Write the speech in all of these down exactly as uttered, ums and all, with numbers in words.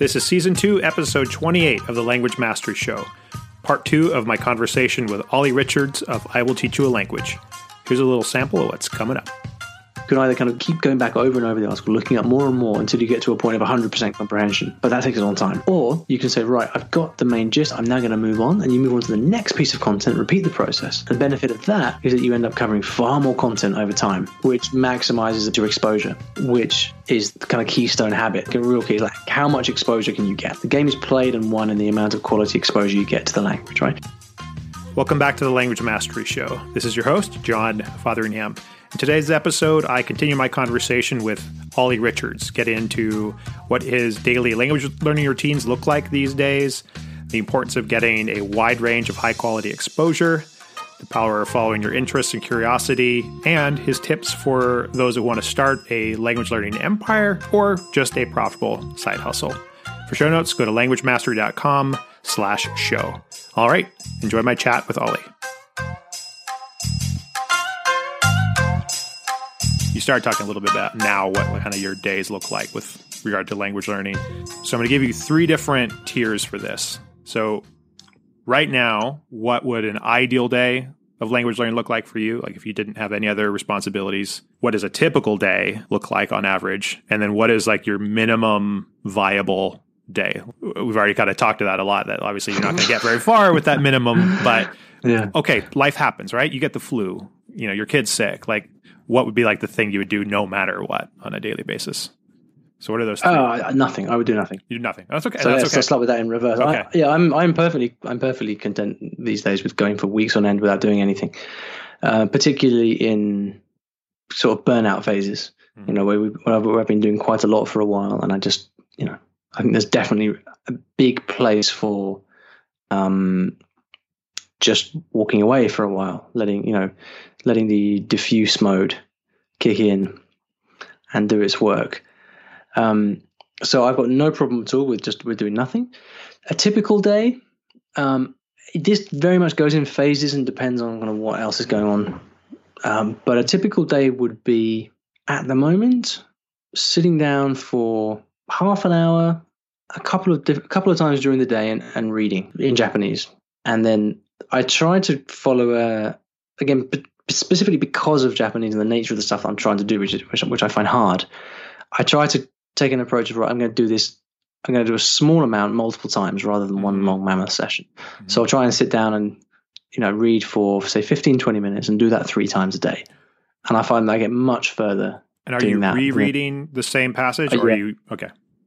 This is Season two, Episode twenty-eight of the Language Mastery Show, Part two of my conversation with Ollie Richards of I Will Teach You a Language. Here's a little sample of what's coming up. You can either kind of keep going back over and over the article, looking up more and more until you get to a point of one hundred percent comprehension, but that takes a long time. Or you can say, right, I've got the main gist, I'm now going to move on, and you move on to the next piece of content, repeat the process. The benefit of that is that you end up covering far more content over time, which maximizes your exposure, which is the kind of keystone habit. The real key is like, how much exposure can you get? The game is played and won in the amount of quality exposure you get to the language, right? Welcome back to the Language Mastery Show. This is your host, John Fotheringham. In today's episode, I continue my conversation with Ollie Richards, get into what his daily language learning routines look like these days, the importance of getting a wide range of high-quality exposure, the power of following your interests and curiosity, and his tips for those who want to start a language learning empire or just a profitable side hustle. For show notes, go to languagemastery.com slash show. All right, enjoy my chat with Ollie. You started talking a little bit about now what kind of your days look like with regard to language learning. So I'm going to give you three different tiers for this. So right now, what would an ideal day of language learning look like for you? Like if you didn't have any other responsibilities, what does a typical day look like on average? And then what is like your minimum viable day? We've already kind of talked to that a lot, that obviously you're not going to get very far with that minimum, but yeah. Okay, life happens, right? You get the flu, you know, your kid's sick. Like what would be like the thing you would do no matter what on a daily basis? So what are those three? Oh, nothing. I would do nothing. You do nothing. That's okay. So That's let's, okay. let's start with that in reverse. Okay. I, yeah, I'm I'm perfectly I'm perfectly content these days with going for weeks on end without doing anything, uh, particularly in sort of burnout phases. Mm-hmm. You know, where, we, where I've, where I've been doing quite a lot for a while, and I just, you know, I think there's definitely a big place for um, just walking away for a while, letting you know, letting the diffuse mode kick in and do its work. Um, so I've got no problem at all with just with doing nothing. A typical day, um, this very much goes in phases and depends on kind of what else is going on. Um, but a typical day would be, at the moment, sitting down for half an hour, a couple of diff- a couple of times during the day, and, and reading in Japanese. And then I try to follow a again. B- specifically because of Japanese and the nature of the stuff that I'm trying to do, which is, which, which I find hard, I try to take an approach of, right, I'm going to do this, I'm going to do a small amount multiple times rather than one long mammoth session. Mm-hmm. So I'll try and sit down and, you know, read for, say, fifteen, twenty minutes and do that three times a day. And I find that I get much further. And are doing you that. rereading the same passage? Uh, or yeah. are you, okay.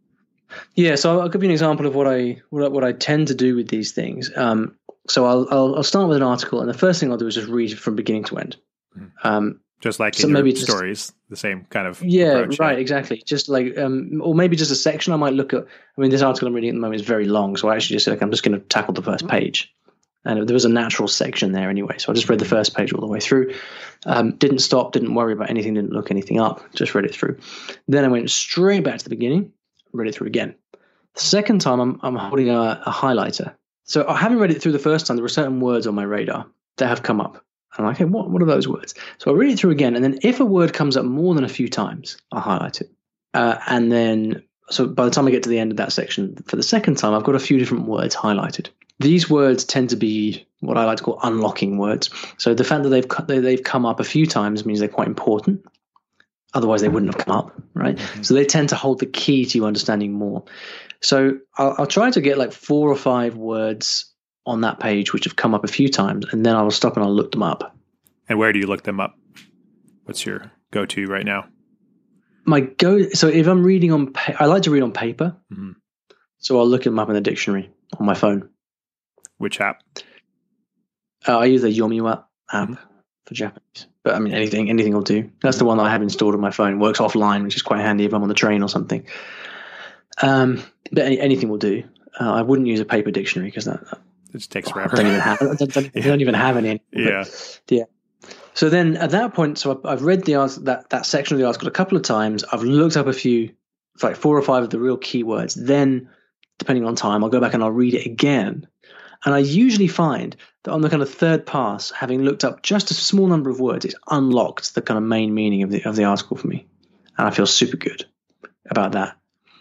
Yeah, so I'll give you an example of what I, what I, what I tend to do with these things. Um, So I'll, I'll I'll start with an article, and the first thing I'll do is just read it from beginning to end. Um, just like so in maybe your just, stories, the same kind of yeah, approach, right, yeah. exactly. Just like, um, or maybe just a section I might look at. I mean, this article I'm reading at the moment is very long, so I actually just said, like, I'm just going to tackle the first page, and there was a natural section there anyway, so I just read the first page all the way through. Um, didn't stop, didn't worry about anything, didn't look anything up, just read it through. Then I went straight back to the beginning, read it through again. The second time, I'm I'm holding a, a highlighter. So I haven't read it through the first time. There were certain words on my radar that have come up. And I'm like, hey, what, what are those words? So I read it through again. And then if a word comes up more than a few times, I highlight it. Uh, and then, so by the time I get to the end of that section, for the second time, I've got a few different words highlighted. These words tend to be what I like to call unlocking words. So the fact that they've they, they've come up a few times means they're quite important. Otherwise, they wouldn't have come up, right? Mm-hmm. So they tend to hold the key to you understanding more. So I'll, I'll try to get like four or five words on that page which have come up a few times, and then I will stop and I'll look them up. And where do you look them up? What's your go-to right now? My go. So if I'm reading on, pa- I like to read on paper. Mm-hmm. So I'll look them up in the dictionary on my phone. Which app? Uh, I use the Yomiwa app mm-hmm. for Japanese. But I mean, anything, anything will do. That's the one that I have installed on my phone. It works offline, which is quite handy if I'm on the train or something. Um, but any, anything will do. Uh, I wouldn't use a paper dictionary because that, that it just takes forever. I don't even have. I don't, don't, yeah. don't even have any. Yeah, yeah. So then at that point, so I've, I've read the article, that that section of the article a couple of times. I've looked up a few, like four or five of the real keywords. Then, depending on time, I'll go back and I'll read it again. And I usually find that on the kind of third pass, having looked up just a small number of words, it's unlocked the kind of main meaning of the of the article for me, and I feel super good about that.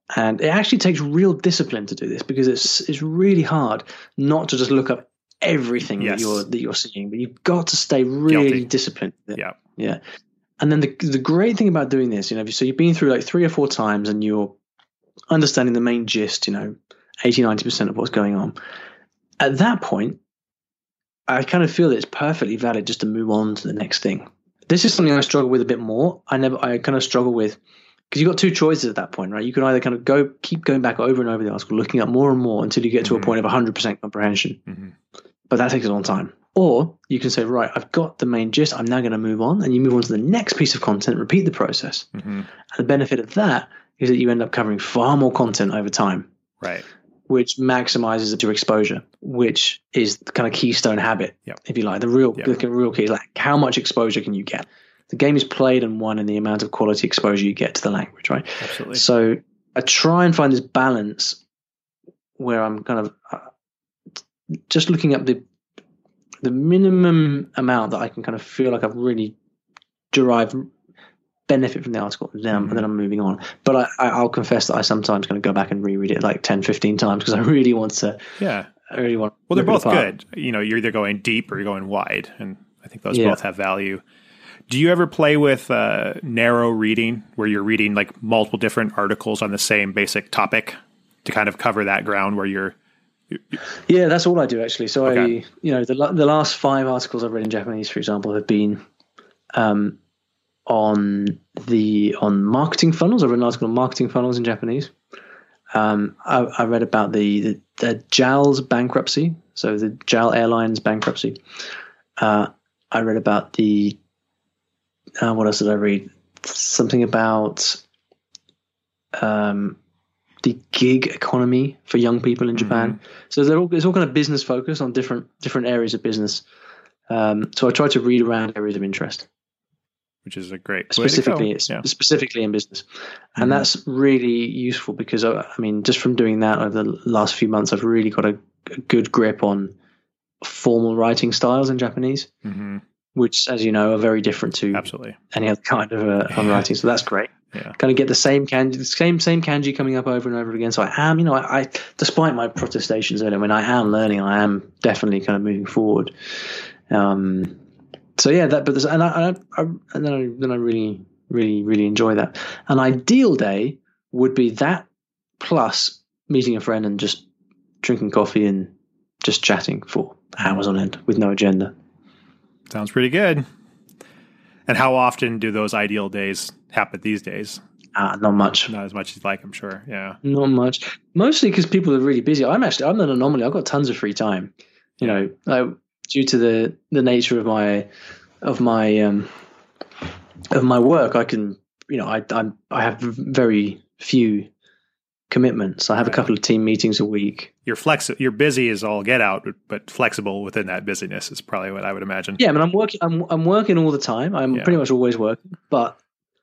And it actually takes real discipline to do this because it's it's really hard not to just look up everything yes. that you're that you're seeing, but you've got to stay really Guilty. disciplined. Yeah, yeah. And then the the great thing about doing this, you know, so you've been through like three or four times and you're understanding the main gist, you know, eighty, ninety percent of what's going on. At that point, I kind of feel that it's perfectly valid just to move on to the next thing. This is something I struggle with a bit more. I never, I kind of struggle with, because you've got two choices at that point, right? You can either kind of go, keep going back over and over the article, looking up more and more until you get to mm-hmm. a point of one hundred percent comprehension. Mm-hmm. But that takes a long time. Or you can say, right, I've got the main gist. I'm now going to move on. And you move on to the next piece of content, repeat the process. Mm-hmm. And the benefit of that is that you end up covering far more content over time. Right. Which maximizes your exposure, which is the kind of keystone habit, yep. if you like. The real, yep. the real key is like, how much exposure can you get? The game is played and won in the amount of quality exposure you get to the language, right? Absolutely. So I try and find this balance where I'm kind of uh, just looking up the the minimum amount that I can kind of feel like I've really derived benefit from the article, and then, mm-hmm. and then I'm moving on. But I, I, I'll confess that I sometimes kind of go back and reread it like ten, fifteen times because I really want to. Yeah. I really want. Well, they're both good. You know, you're either going deep or you're going wide, and I think those yeah. both have value. Do you ever play with uh, narrow reading, where you're reading like multiple different articles on the same basic topic to kind of cover that ground where you're? you're yeah, that's all I do actually. So okay. I, you know, the the last five articles I've read in Japanese, for example, have been um, on the on marketing funnels. I read an article on marketing funnels in Japanese. Um, I, I read about the, the, the J A L's bankruptcy, so the J A L Airlines bankruptcy. Uh, I read about the Uh, what else did I read? Something about um, the gig economy for young people in Japan. Mm-hmm. So they're all, it's all kind of business focused on different different areas of business. Um, so I try to read around areas of interest, which is a great specifically yeah. specifically in business, and mm-hmm. that's really useful because I, I mean, just from doing that over the last few months, I've really got a, a good grip on formal writing styles in Japanese. Mm-hmm. Which, as you know, are very different to Absolutely. any other kind of uh, on writing. So that's great. Yeah. Kind of get the same kanji, the same same kanji coming up over and over again. So I am, you know, I, I despite my protestations earlier, when I am learning, I am definitely kind of moving forward. Um. So yeah, that. But there's, and I, I, I and then I then I really really really enjoy that. An ideal day would be that plus meeting a friend and just drinking coffee and just chatting for hours on end with no agenda. Sounds pretty good. And how often do those ideal days happen these days? Uh, not much. Not as much as you'd like, I'm sure. Yeah. Not much. Mostly because people are really busy. I'm actually, I'm an anomaly. I've got tons of free time. You know, I, due to the, the nature of my, of my, um, of my work, I can, you know, I, I'm, I have very few commitments. I have right. a couple of team meetings a week. You're flexi- You're busy as all get out, but flexible within that busyness is probably what I would imagine. Yeah, I mean, I'm working. I'm I'm working all the time. I'm yeah. pretty much always working. But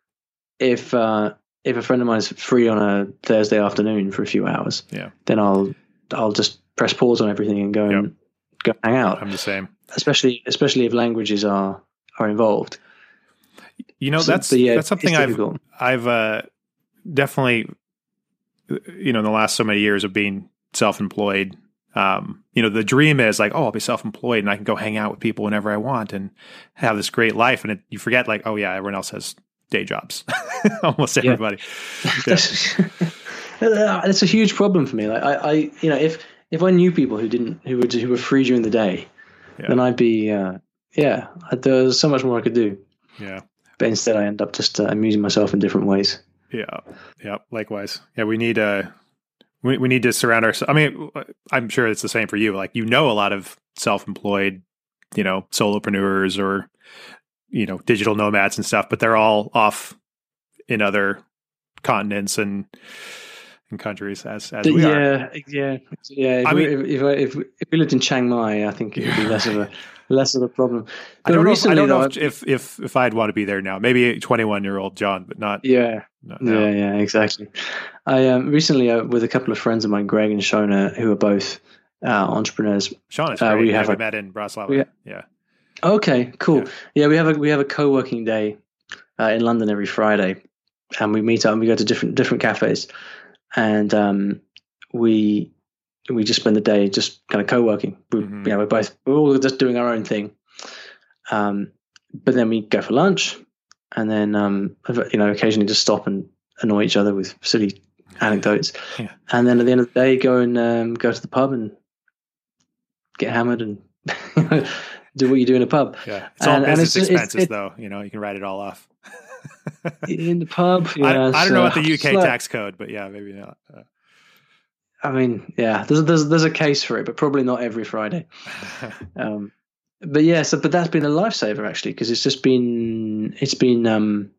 if uh, if a friend of mine is free on a Thursday afternoon for a few hours, yeah, then I'll I'll just press pause on everything and go yep. and go hang out. I'm the same. Especially especially if languages are are involved. You know, so, that's yeah, that's something I've difficult. I've uh, definitely. You know, in the last so many years of being self-employed, um, you know, the dream is like, oh, I'll be self-employed and I can go hang out with people whenever I want and have this great life. And it, you forget like, oh yeah, everyone else has day jobs. Almost everybody. Yeah. Yeah. That's a huge problem for me. Like I, I, you know, if, if I knew people who didn't, who were, who were free during the day, yeah. then I'd be, uh, yeah, there's so much more I could do. Yeah. But instead I end up just uh, amusing myself in different ways. Yeah. Yeah. Likewise. Yeah. We need uh we we need to surround ourselves. I mean, I'm sure it's the same for you. Like, you know, a lot of self-employed, you know, solopreneurs or, you know, digital nomads and stuff, but they're all off in other continents and, and countries as, as we yeah, are. Yeah. Yeah. If, I we, mean, if, if, if, if we lived in Chiang Mai, I think it would be less of a, less of a problem. But I don't recently, know, if, I don't know though, if, if, if I'd want to be there now. Maybe twenty-one year old John, but not. Yeah. Not now. Yeah. Yeah. Exactly. I um, recently, uh, with a couple of friends of mine, Greg and Shona, who are both uh, entrepreneurs. Sean is great. Uh, we yeah, have we a, met in Bratislava. We, yeah. Okay. Cool. Yeah. yeah. We have a we have a co-working day uh, in London every Friday, and we meet up and we go to different different cafes. and um, we we just spend the day just kind of co-working. We, mm-hmm. you know, we're both we're all just doing our own thing. Um, but then we go for lunch, and then um, you know, occasionally just stop and annoy each other with silly anecdotes, yeah. and then at the end of the day, go and um, go to the pub and get hammered and do what you do in a pub. Yeah, it's all and, business and it's, expenses, it's, it, though. You know, you can write it all off. In the pub, yeah, I, I don't know uh, what the U K like, tax code, but yeah, maybe not. Uh, I mean, yeah, there's there's there's a case for it, but probably not every Friday. um, but yeah, so but that's been a lifesaver actually, because it's just been it's been um,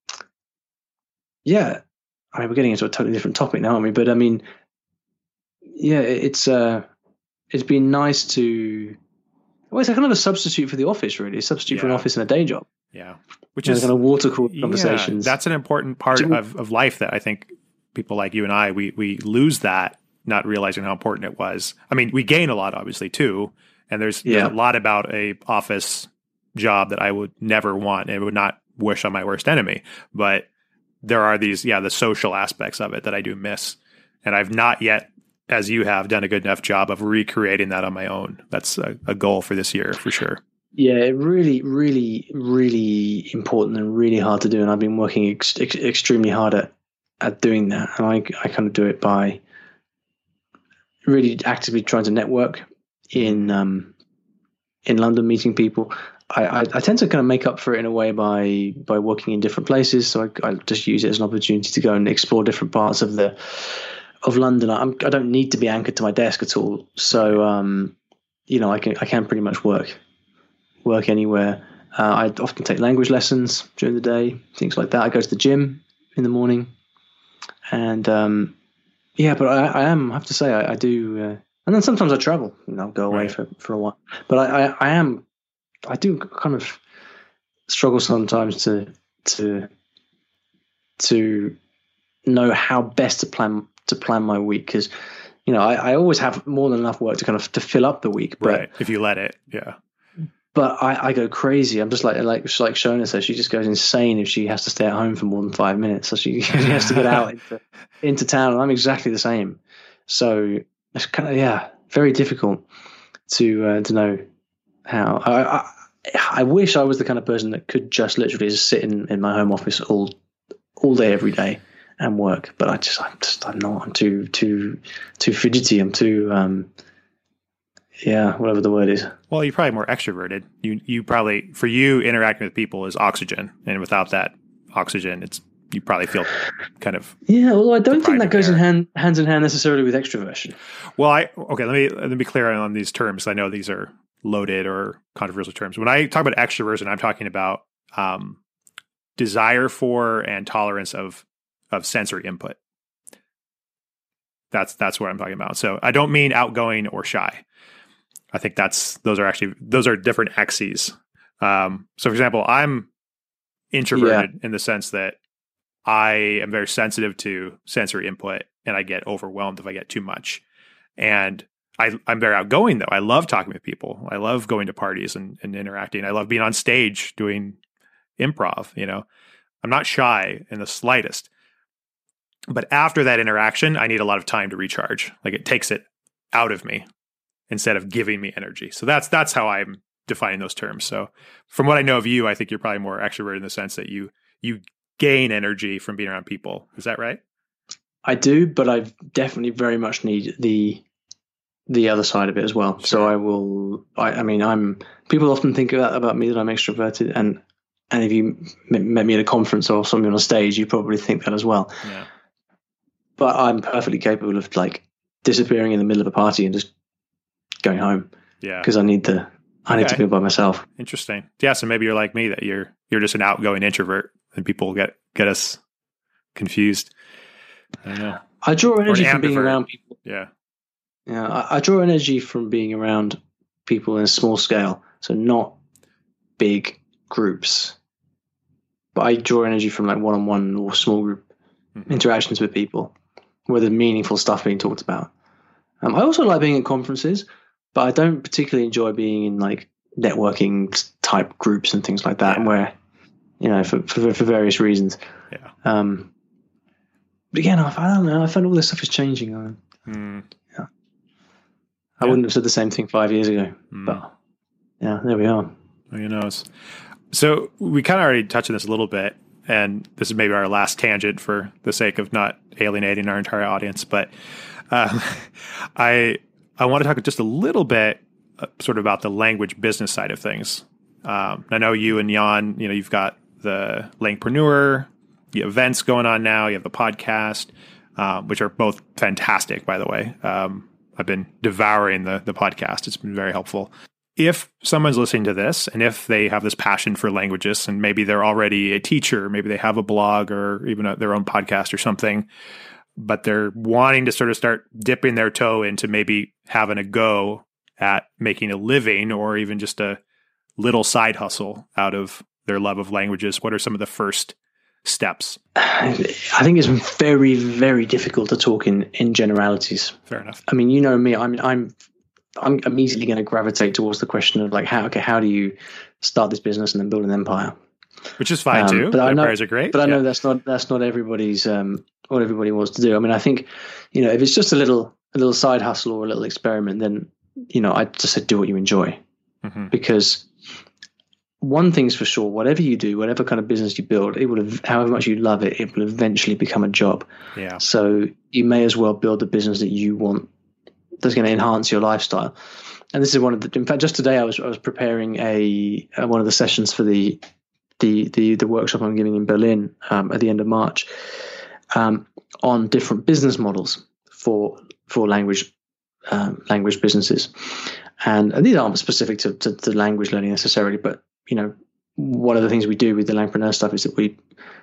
yeah. I mean, we're getting into a totally different topic now, aren't we? But I mean, yeah, it's uh, it's been nice to. Well, it's kind of a substitute for the office, really. A substitute yeah. for an office and a day job. Yeah, which you know, is kind of water cooled conversations. Yeah, that's an important part of, of life that I think people like you and I we we lose that, not realizing how important it was. I mean, we gain a lot, obviously, too. And there's, yeah. there's a lot about a office job that I would never want and would not wish on my worst enemy. But there are these, yeah, the social aspects of it that I do miss. And I've not yet, as you have, done a good enough job of recreating that on my own. That's a, a goal for this year, for sure. Yeah, it really, really, really important and really hard to do. And I've been working ex- ex- extremely hard at, at doing that. And I, I kind of do it by really actively trying to network in um, in London, meeting people. I, I, I tend to kind of make up for it in a way by by working in different places. So I, I just use it as an opportunity to go and explore different parts of the of London. I'm, I don't need to be anchored to my desk at all. So um, you know, I can I can pretty much work work anywhere. Uh, I often take language lessons during the day, things like that. I go to the gym in the morning, and um, yeah, but I, I am I have to say I, I do. Uh, And then sometimes I travel, you know, go away right. for, for a while. But I, I, I am, I do kind of struggle sometimes to to to know how best to plan to plan my week, because you know I, I always have more than enough work to kind of to fill up the week. But right. if you let it, yeah. But I, I go crazy. I'm just like like like Shona says, she just goes insane if she has to stay at home for more than five minutes. So she, she has to get out into, into town. And I'm exactly the same. So. It's kind of yeah, very difficult to uh, to know how. I, I I wish I was the kind of person that could just literally just sit in, in my home office all all day every day and work, but I just I'm just I'm not. I'm too too too fidgety. I'm too um yeah, whatever the word is. Well, you're probably more extroverted. You you probably for you interacting with people is oxygen, and without that oxygen, it's. You probably feel kind of yeah. Although I don't think that goes in hand hands in hand necessarily with extroversion. Well, I okay. Let me let me be clear on these terms. I know these are loaded or controversial terms. When I talk about extroversion, I'm talking about um, desire for and tolerance of of sensory input. That's that's what I'm talking about. So I don't mean outgoing or shy. I think that's those are actually those are different axes. Um, so, for example, I'm introverted yeah. in the sense that. I am very sensitive to sensory input, and I get overwhelmed if I get too much. And I, I'm very outgoing, though. I love talking with people. I love going to parties and, and interacting. I love being on stage doing improv. You know, I'm not shy in the slightest. But after that interaction, I need a lot of time to recharge. Like it takes it out of me instead of giving me energy. So that's that's how I'm defining those terms. So from what I know of you, I think you're probably more extroverted in the sense that you you. gain energy from being around people. Is that right? I do, but I definitely very much need the the other side of it as well. Sure. So I will. I, I mean, I'm. People often think about about me that I'm extroverted, and and if you met me at a conference or something on a stage, you probably think that as well. Yeah. But I'm perfectly capable of like disappearing in the middle of a party and just going home. Yeah. Because I need to. I okay. need to be by myself. Interesting. Yeah. So maybe you're like me, that you're you're just an outgoing introvert. And people get, get us confused. I don't know. I draw energy from being around people. Yeah. Yeah. I, I draw energy from being around people in a small scale. So not big groups. But I draw energy from like one-on-one or small group mm-hmm. interactions with people where there's meaningful stuff being talked about. Um, I also like being at conferences, but I don't particularly enjoy being in like networking type groups and things like that, yeah. where you know, for, for for various reasons. Yeah. Um. but again, I, I don't know. I find all this stuff is changing. I, mm. yeah. I yeah. wouldn't have said the same thing five years ago, mm. but yeah, there we are. Who knows? So we kind of already touched on this a little bit, and this is maybe our last tangent for the sake of not alienating our entire audience. But um, I I want to talk just a little bit, uh, sort of about the language business side of things. Um, I know you and Jan, you know, you've got the Langpreneur, you have events going on now. You have the podcast, um, which are both fantastic, by the way. Um, I've been devouring the the podcast. It's been very helpful. If someone's listening to this and if they have this passion for languages and maybe they're already a teacher, maybe they have a blog or even a, their own podcast or something, but they're wanting to sort of start dipping their toe into maybe having a go at making a living or even just a little side hustle out of their love of languages, what are some of the first steps? I think it's very, very difficult to talk in, in generalities. Fair enough. I mean, you know me, I'm, I'm, I'm immediately going to gravitate towards the question of like, how, okay, how do you start this business and then build an empire? Which is fine um, too. But Empires I know, are great. But I yeah. know that's not, that's not everybody's, um, what everybody wants to do. I mean, I think, you know, if it's just a little, a little side hustle or a little experiment, then, you know, I just say do what you enjoy. Mm-hmm. Because one thing's for sure, whatever you do, whatever kind of business you build, it will, however much you love it, it will eventually become a job. Yeah. So you may as well build a business that you want, that's going to enhance your lifestyle. And this is one of the, in fact, just today I was, I was preparing a, uh, one of the sessions for the, the, the, the workshop I'm giving in Berlin, um, at the end of March, um, on different business models for, for language, um, language businesses. And, and these aren't specific to, to, to language learning necessarily, but you know, one of the things we do with the Langpreneur stuff is that we,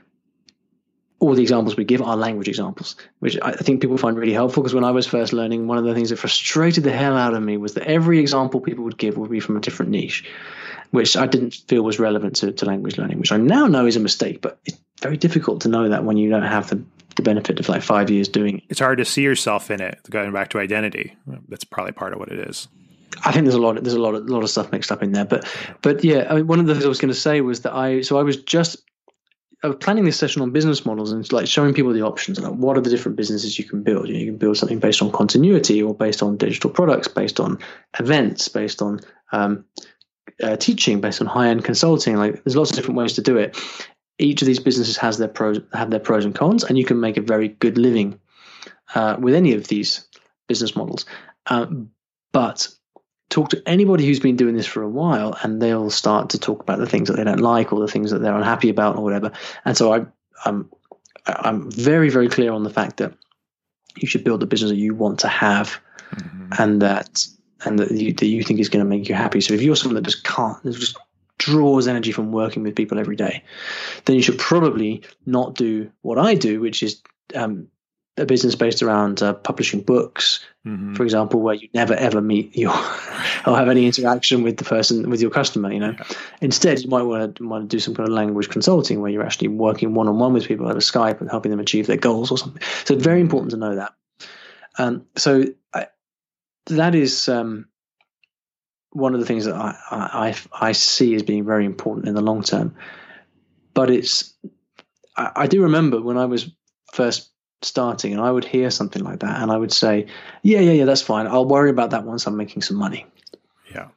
all the examples we give are language examples, which I think people find really helpful, because when I was first learning, one of the things that frustrated the hell out of me was that every example people would give would be from a different niche, which I didn't feel was relevant to, to language learning, which I now know is a mistake, but it's very difficult to know that when you don't have the, the benefit of like five years doing it. It's hard to see yourself in it, going back to identity. That's probably part of what it is. I think there's a lot. Of, there's a lot of lot of stuff mixed up in there, but but yeah, I mean, one of the things I was going to say was that I so I was just I was planning this session on business models and like showing people the options. Like, what are the different businesses you can build? You know, you can build something based on continuity, or based on digital products, based on events, based on um, uh, teaching, based on high end consulting. Like, there's lots of different ways to do it. Each of these businesses has their pros have their pros and cons, and you can make a very good living uh, with any of these business models. Um, but talk to anybody who's been doing this for a while, and they'll start to talk about the things that they don't like or the things that they're unhappy about or whatever. And so I, I'm, I'm very, very clear on the fact that you should build the business that you want to have, mm-hmm. and that and that you, that you think is going to make you happy. So if you're someone that just can't, that just draws energy from working with people every day, then you should probably not do what I do, which is um, a business based around uh, publishing books, mm-hmm. for example, where you never ever meet your or have any interaction with the person, with your customer. You know, yeah. Instead, you might want to want to do some kind of language consulting where you're actually working one on one with people over Skype and helping them achieve their goals or something. So it's very important to know that. Um, so I, that is um, one of the things that I, I I see as being very important in the long term. But it's I, I do remember when I was first starting, and I would hear something like that, and I would say, yeah, yeah, yeah, that's fine. I'll worry about that once I'm making some money. Yeah.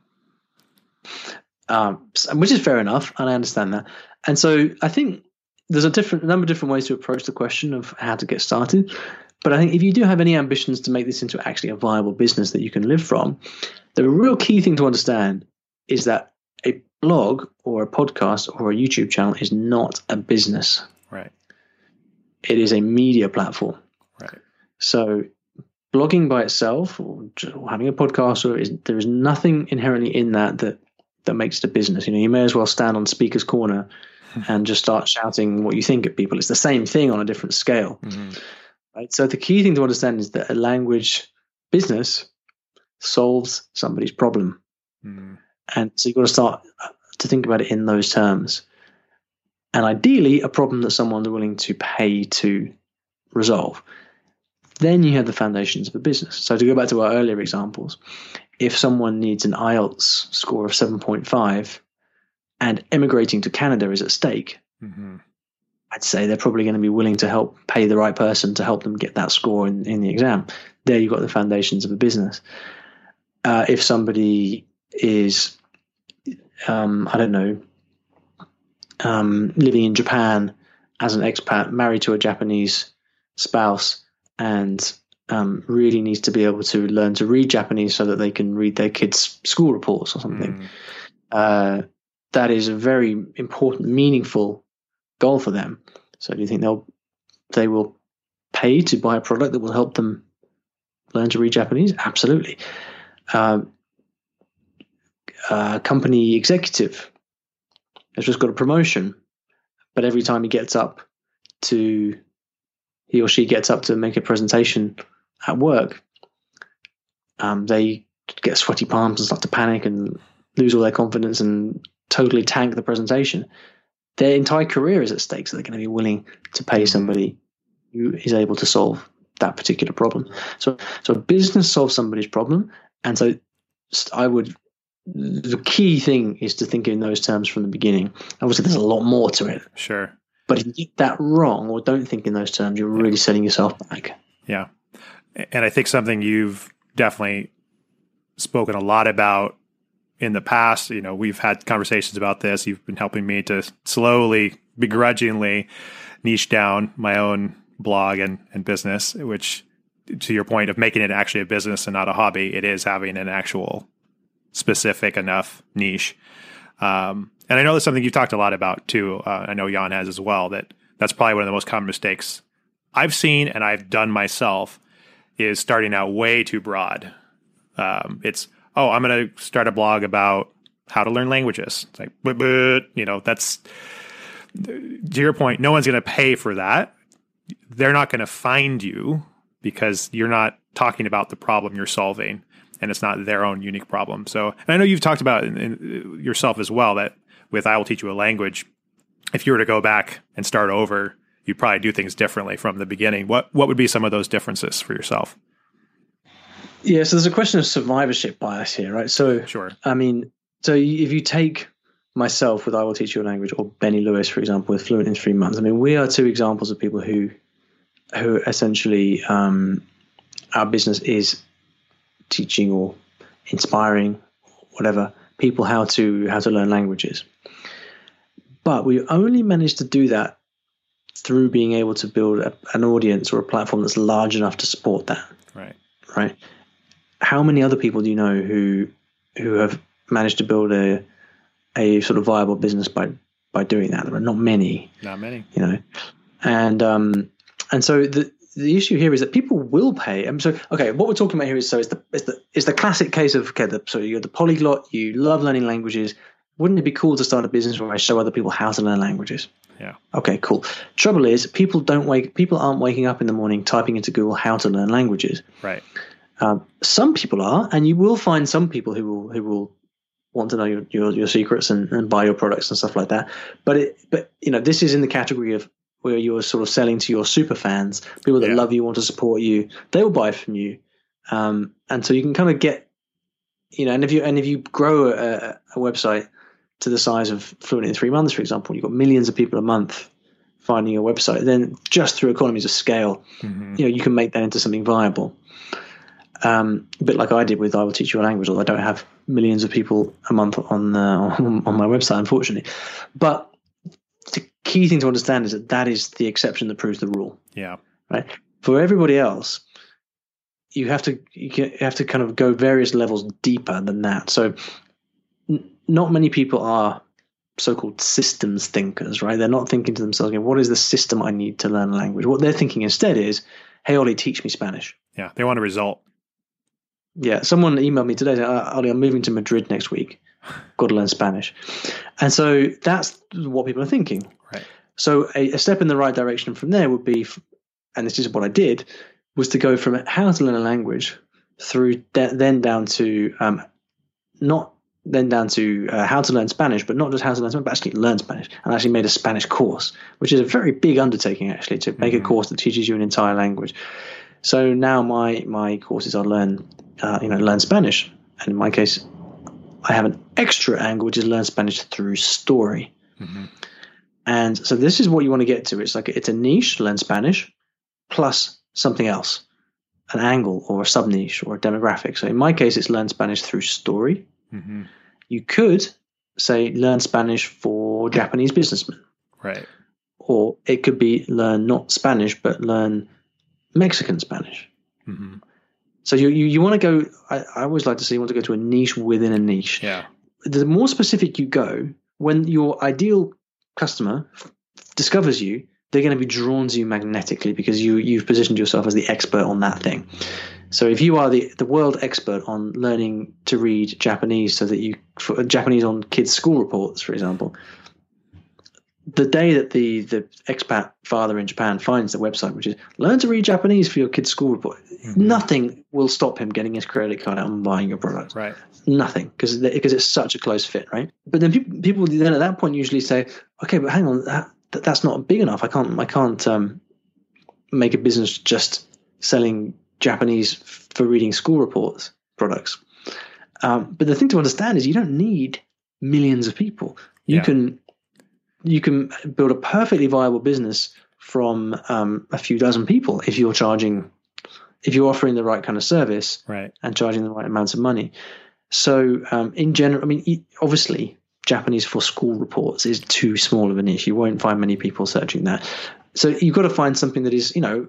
Um, which is fair enough, and I understand that. And so I think there's a different a number of different ways to approach the question of how to get started. But I think if you do have any ambitions to make this into actually a viable business that you can live from, the real key thing to understand is that a blog or a podcast or a YouTube channel is not a business. Right. It is a media platform. Right. So blogging by itself or having a podcast, or is, there is nothing inherently in that, that that makes it a business. You know, you may as well stand on Speaker's Corner and just start shouting what you think at people. It's the same thing on a different scale. Mm-hmm. Right. So the key thing to understand is that a language business solves somebody's problem. Mm-hmm. And so you've got to start to think about it in those terms. And ideally, a problem that someone's willing to pay to resolve. Then you have the foundations of a business. So to go back to our earlier examples, if someone needs an I E L T S score of seven point five and emigrating to Canada is at stake, mm-hmm. I'd say they're probably going to be willing to help pay the right person to help them get that score in, in the exam. There you've got the foundations of a business. Uh, if somebody is, um, I don't know, um, living in Japan as an expat, married to a Japanese spouse, and um, really needs to be able to learn to read Japanese so that they can read their kids' school reports or something, mm. uh, that is a very important, meaningful goal for them. So do you think they'll they will pay to buy a product that will help them learn to read Japanese? Absolutely. Uh, uh, company executive has just got a promotion, but every time he gets up to he or she gets up to make a presentation at work, um, they get sweaty palms and start to panic and lose all their confidence and totally tank the presentation. Their entire career is at stake, so they're going to be willing to pay somebody who is able to solve that particular problem. So, so a business solves somebody's problem, and so I would. The key thing is to think in those terms from the beginning. Obviously, there's a lot more to it. Sure. But if you get that wrong or don't think in those terms, you're really setting yourself back. Yeah. And I think something you've definitely spoken a lot about in the past, you know, we've had conversations about this. You've been helping me to slowly, begrudgingly niche down my own blog and, and business, which, to your point of making it actually a business and not a hobby, it is having an actual specific enough niche. Um, and I know that's something you've talked a lot about too. Uh, I know Jan has as well, that that's probably one of the most common mistakes I've seen and I've done myself is starting out way too broad. Um, it's, oh, I'm going to start a blog about how to learn languages. It's like, but, but, you know, that's, to your point, no one's going to pay for that. They're not going to find you because you're not talking about the problem you're solving. And it's not their own unique problem. So, and I know you've talked about in, in yourself as well, that with I Will Teach You a Language, if you were to go back and start over, you'd probably do things differently from the beginning. What what would be some of those differences for yourself? Yeah, so there's a question of survivorship bias here, right? So, sure. I mean, so if you take myself with I Will Teach You a Language, or Benny Lewis, for example, with Fluent in Three Months, I mean, we are two examples of people who, who essentially, um, our business is teaching or inspiring, whatever, people how to how to learn languages. But we only managed to do that through being able to build a, an audience or a platform that's large enough to support that. Right. Right. How many other people do you know who who have managed to build a a sort of viable business by by doing that? There are not many. Not many. You know, and um and so the. The issue here is that people will pay. And so, okay, what we're talking about here is so it's the it's the it's the classic case of okay, the, so you're the polyglot, you love learning languages. Wouldn't it be cool to start a business where I show other people how to learn languages? Yeah. Okay, cool. Trouble is, people don't wake. People aren't waking up in the morning typing into Google how to learn languages. Right. Um, some people are, and you will find some people who will who will want to know your your, your secrets and, and buy your products and stuff like that. But it but you know this is in the category of where you're sort of selling to your super fans, people that yeah. love you, want to support you, they will buy from you. Um, and so you can kind of get, you know, and if you, and if you grow a, a website to the size of Fluent in Three Months, for example, you've got millions of people a month finding your website, then just through economies of scale, mm-hmm. you know, you can make that into something viable. Um, a bit like I did with I Will Teach You a Language, although I don't have millions of people a month on, uh, on, on my website, unfortunately. But the key thing to understand is that that is the exception that proves the rule. Yeah. Right. For everybody else, you have to you have to kind of go various levels deeper than that. So, n- not many people are so-called systems thinkers, right? They're not thinking to themselves, "What is the system I need to learn a language?" What they're thinking instead is, "Hey, Ollie, teach me Spanish." Yeah, they want a result. Yeah. Someone emailed me today saying, "Ollie, I'm moving to Madrid next week. Got to learn Spanish." And so that's what people are thinking. Right. So a, a step in the right direction from there would be, and this is what I did, was to go from how to learn a language through de- then down to um, not then down to uh, how to learn Spanish, but not just how to learn Spanish, but actually learn Spanish. And I actually made a Spanish course, which is a very big undertaking actually to make mm-hmm. a course that teaches you an entire language. So now my my courses are learn uh, you know learn Spanish, and in my case, I have an extra angle which is learn Spanish through story. Mm-hmm. And so this is what you want to get to. It's like it's a niche, learn Spanish, plus something else, an angle or a sub niche or a demographic. So in my case, it's learn Spanish through story. Mm-hmm. You could say learn Spanish for Japanese businessmen. Right. Or it could be learn not Spanish, but learn Mexican Spanish. Mm-hmm. So you, you, you want to go, I, I always like to say you want to go to a niche within a niche. Yeah. The more specific you go, when your ideal customer f- discovers you, they're going to be drawn to you magnetically because you, you've positioned yourself as the expert on that thing. So if you are the, the world expert on learning to read Japanese so that you, for Japanese on kids' school reports, for example, the day that the, the expat father in Japan finds the website, which is learn to read Japanese for your kid's school report, mm-hmm. nothing will stop him getting his credit card out and buying your product. Right. Nothing, because because it's such a close fit, right? But then people, people then at that point usually say, okay, but hang on, that, that's not big enough. I can't I can't um, make a business just selling Japanese for reading school reports products. Um, but the thing to understand is you don't need millions of people. You yeah. can you can build a perfectly viable business from um, a few dozen people if you're charging, if you're offering the right kind of service, right, and charging the right amounts of money. So um, in general, I mean, obviously, Japanese for school reports is too small of a niche. You won't find many people searching that. So you've got to find something that is, you know,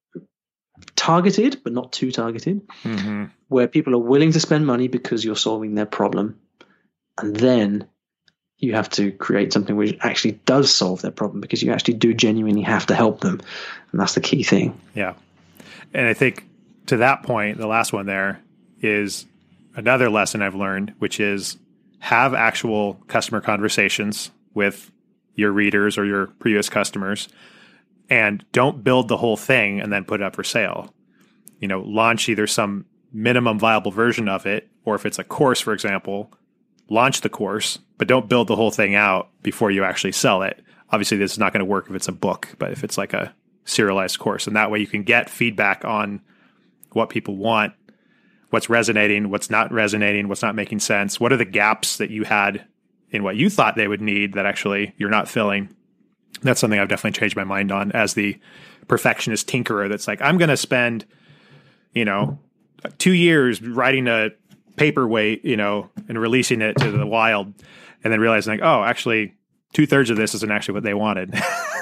targeted, but not too targeted, mm-hmm. where people are willing to spend money because you're solving their problem. And then you have to create something which actually does solve their problem because you actually do genuinely have to help them. And that's the key thing. Yeah. And I think to that point, the last one there is another lesson I've learned, which is have actual customer conversations with your readers or your previous customers, and don't build the whole thing and then put it up for sale. You know, launch either some minimum viable version of it, or if it's a course, for example, launch the course, but don't build the whole thing out before you actually sell it. Obviously, this is not going to work if it's a book, but if it's like a serialized course, and that way you can get feedback on what people want, what's resonating, what's not resonating, what's not making sense. What are the gaps that you had in what you thought they would need that actually you're not filling? That's something I've definitely changed my mind on as the perfectionist tinkerer. That's like, I'm going to spend, you know, two years writing a paperweight, you know, and releasing it to the wild, and then realizing like, oh, actually two thirds of this isn't actually what they wanted.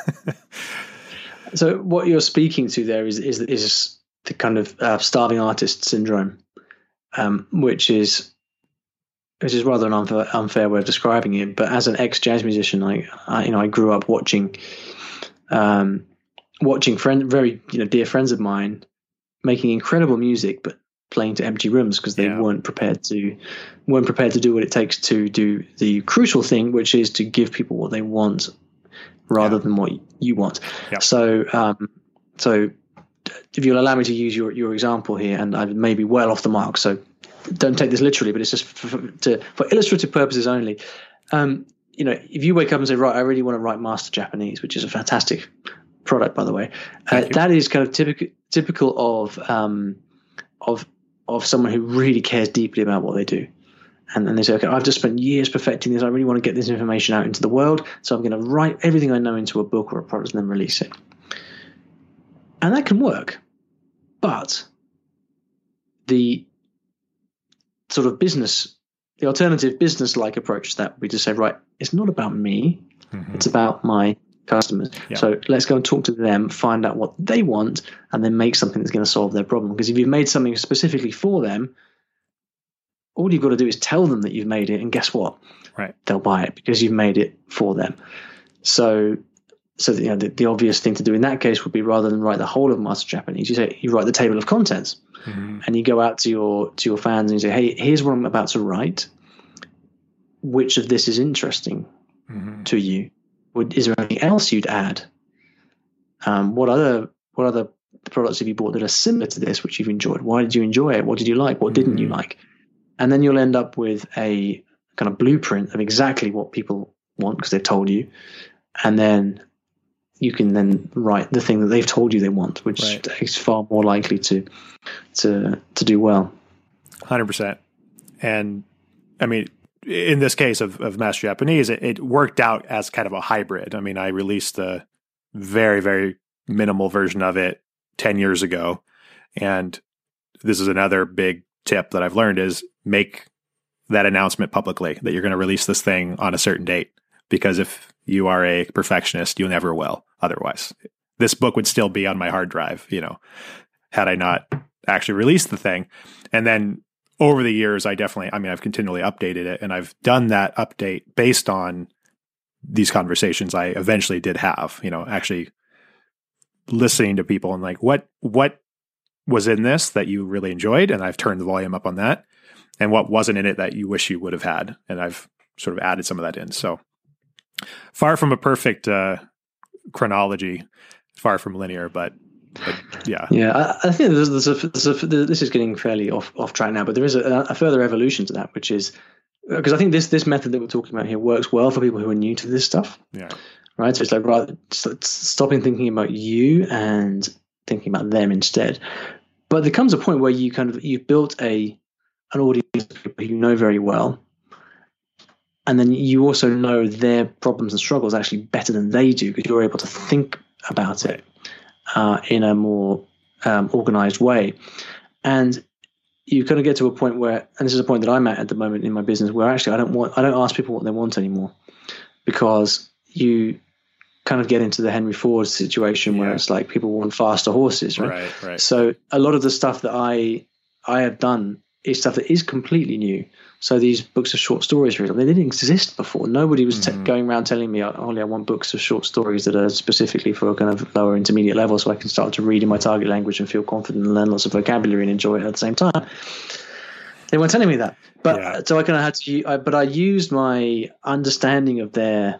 So what you're speaking to there is, is, is the kind of uh, starving artist syndrome. Um, which is which is rather an unfair, unfair way of describing it. But as an ex-jazz musician, I, I you know I grew up watching um, watching friend very you know dear friends of mine making incredible music, but playing to empty rooms because they yeah. weren't prepared to weren't prepared to do what it takes to do the crucial thing, which is to give people what they want rather yeah. than what you want. Yeah. So um, so. If you'll allow me to use your, your example here, and I may be well off the mark, so don't take this literally, but it's just for, for, to, for illustrative purposes only. Um, you know, if you wake up and say, right, I really want to write master Japanese, which is a fantastic product, by the way, uh, that is kind of typical typical of um, of of someone who really cares deeply about what they do. And then they say, okay, I've just spent years perfecting this. I really want to get this information out into the world, so I'm going to write everything I know into a book or a product and then release it. And that can work, but the sort of business, the alternative business-like approach to that would be to say, right, it's not about me, mm-hmm. it's about my customers. Yeah. So let's go and talk to them, find out what they want, and then make something that's going to solve their problem. Because if you've made something specifically for them, all you've got to do is tell them that you've made it, and guess what? Right. They'll buy it because you've made it for them. So... So you know, the, the obvious thing to do in that case would be, rather than write the whole of Master Japanese, you say you write the table of contents, mm-hmm. and you go out to your to your fans and you say, "Hey, here's what I'm about to write. Which of this is interesting mm-hmm. to you? Would, is there anything else you'd add? Um, what other what other products have you bought that are similar to this, which you've enjoyed? Why did you enjoy it? What did you like? What mm-hmm. didn't you like?" And then you'll end up with a kind of blueprint of exactly what people want because they've told you, and then you can then write the thing that they've told you they want, which right. is far more likely to to to do well. one hundred percent. And I mean, in this case of, of Master Japanese, it, it worked out as kind of a hybrid. I mean, I released a very, very minimal version of it ten years ago. And this is another big tip that I've learned is make that announcement publicly that you're going to release this thing on a certain date. Because if you are a perfectionist, you never will otherwise. This book would still be on my hard drive, you know, had I not actually released the thing. And then over the years, I definitely, I mean, I've continually updated it, and I've done that update based on these conversations I eventually did have, you know, actually listening to people and like, what, what was in this that you really enjoyed? And I've turned the volume up on that. And what wasn't in it that you wish you would have had? And I've sort of added some of that in. So far from a perfect uh, chronology, far from linear, but, but yeah. Yeah, I, I think there's, there's a, there's a, this is getting fairly off, off track now, but there is a, a further evolution to that, which is, because I think this this method that we're talking about here works well for people who are new to this stuff. Yeah. Right? So it's like, rather stopping thinking about you and thinking about them instead. But there comes a point where you kind of, you've built a an audience of people you know very well, and then you also know their problems and struggles actually better than they do, because you're able to think about it uh, in a more um, organized way. And you kind of get to a point where, and this is a point that I'm at at the moment in my business, where actually I don't want, I don't ask people what they want anymore, because you kind of get into the Henry Ford situation where yeah. it's like people want faster horses, right? Right, right. So a lot of the stuff that I I have done is stuff that is completely new. So these books of short stories, for example, they didn't exist before. Nobody was mm-hmm. te- going around telling me, Ollie, I want books of short stories that are specifically for kind of lower intermediate level, so I can start to read in my target language and feel confident and learn lots of vocabulary and enjoy it at the same time. They weren't telling me that. But yeah. so I kind of had to, I, but I used my understanding of their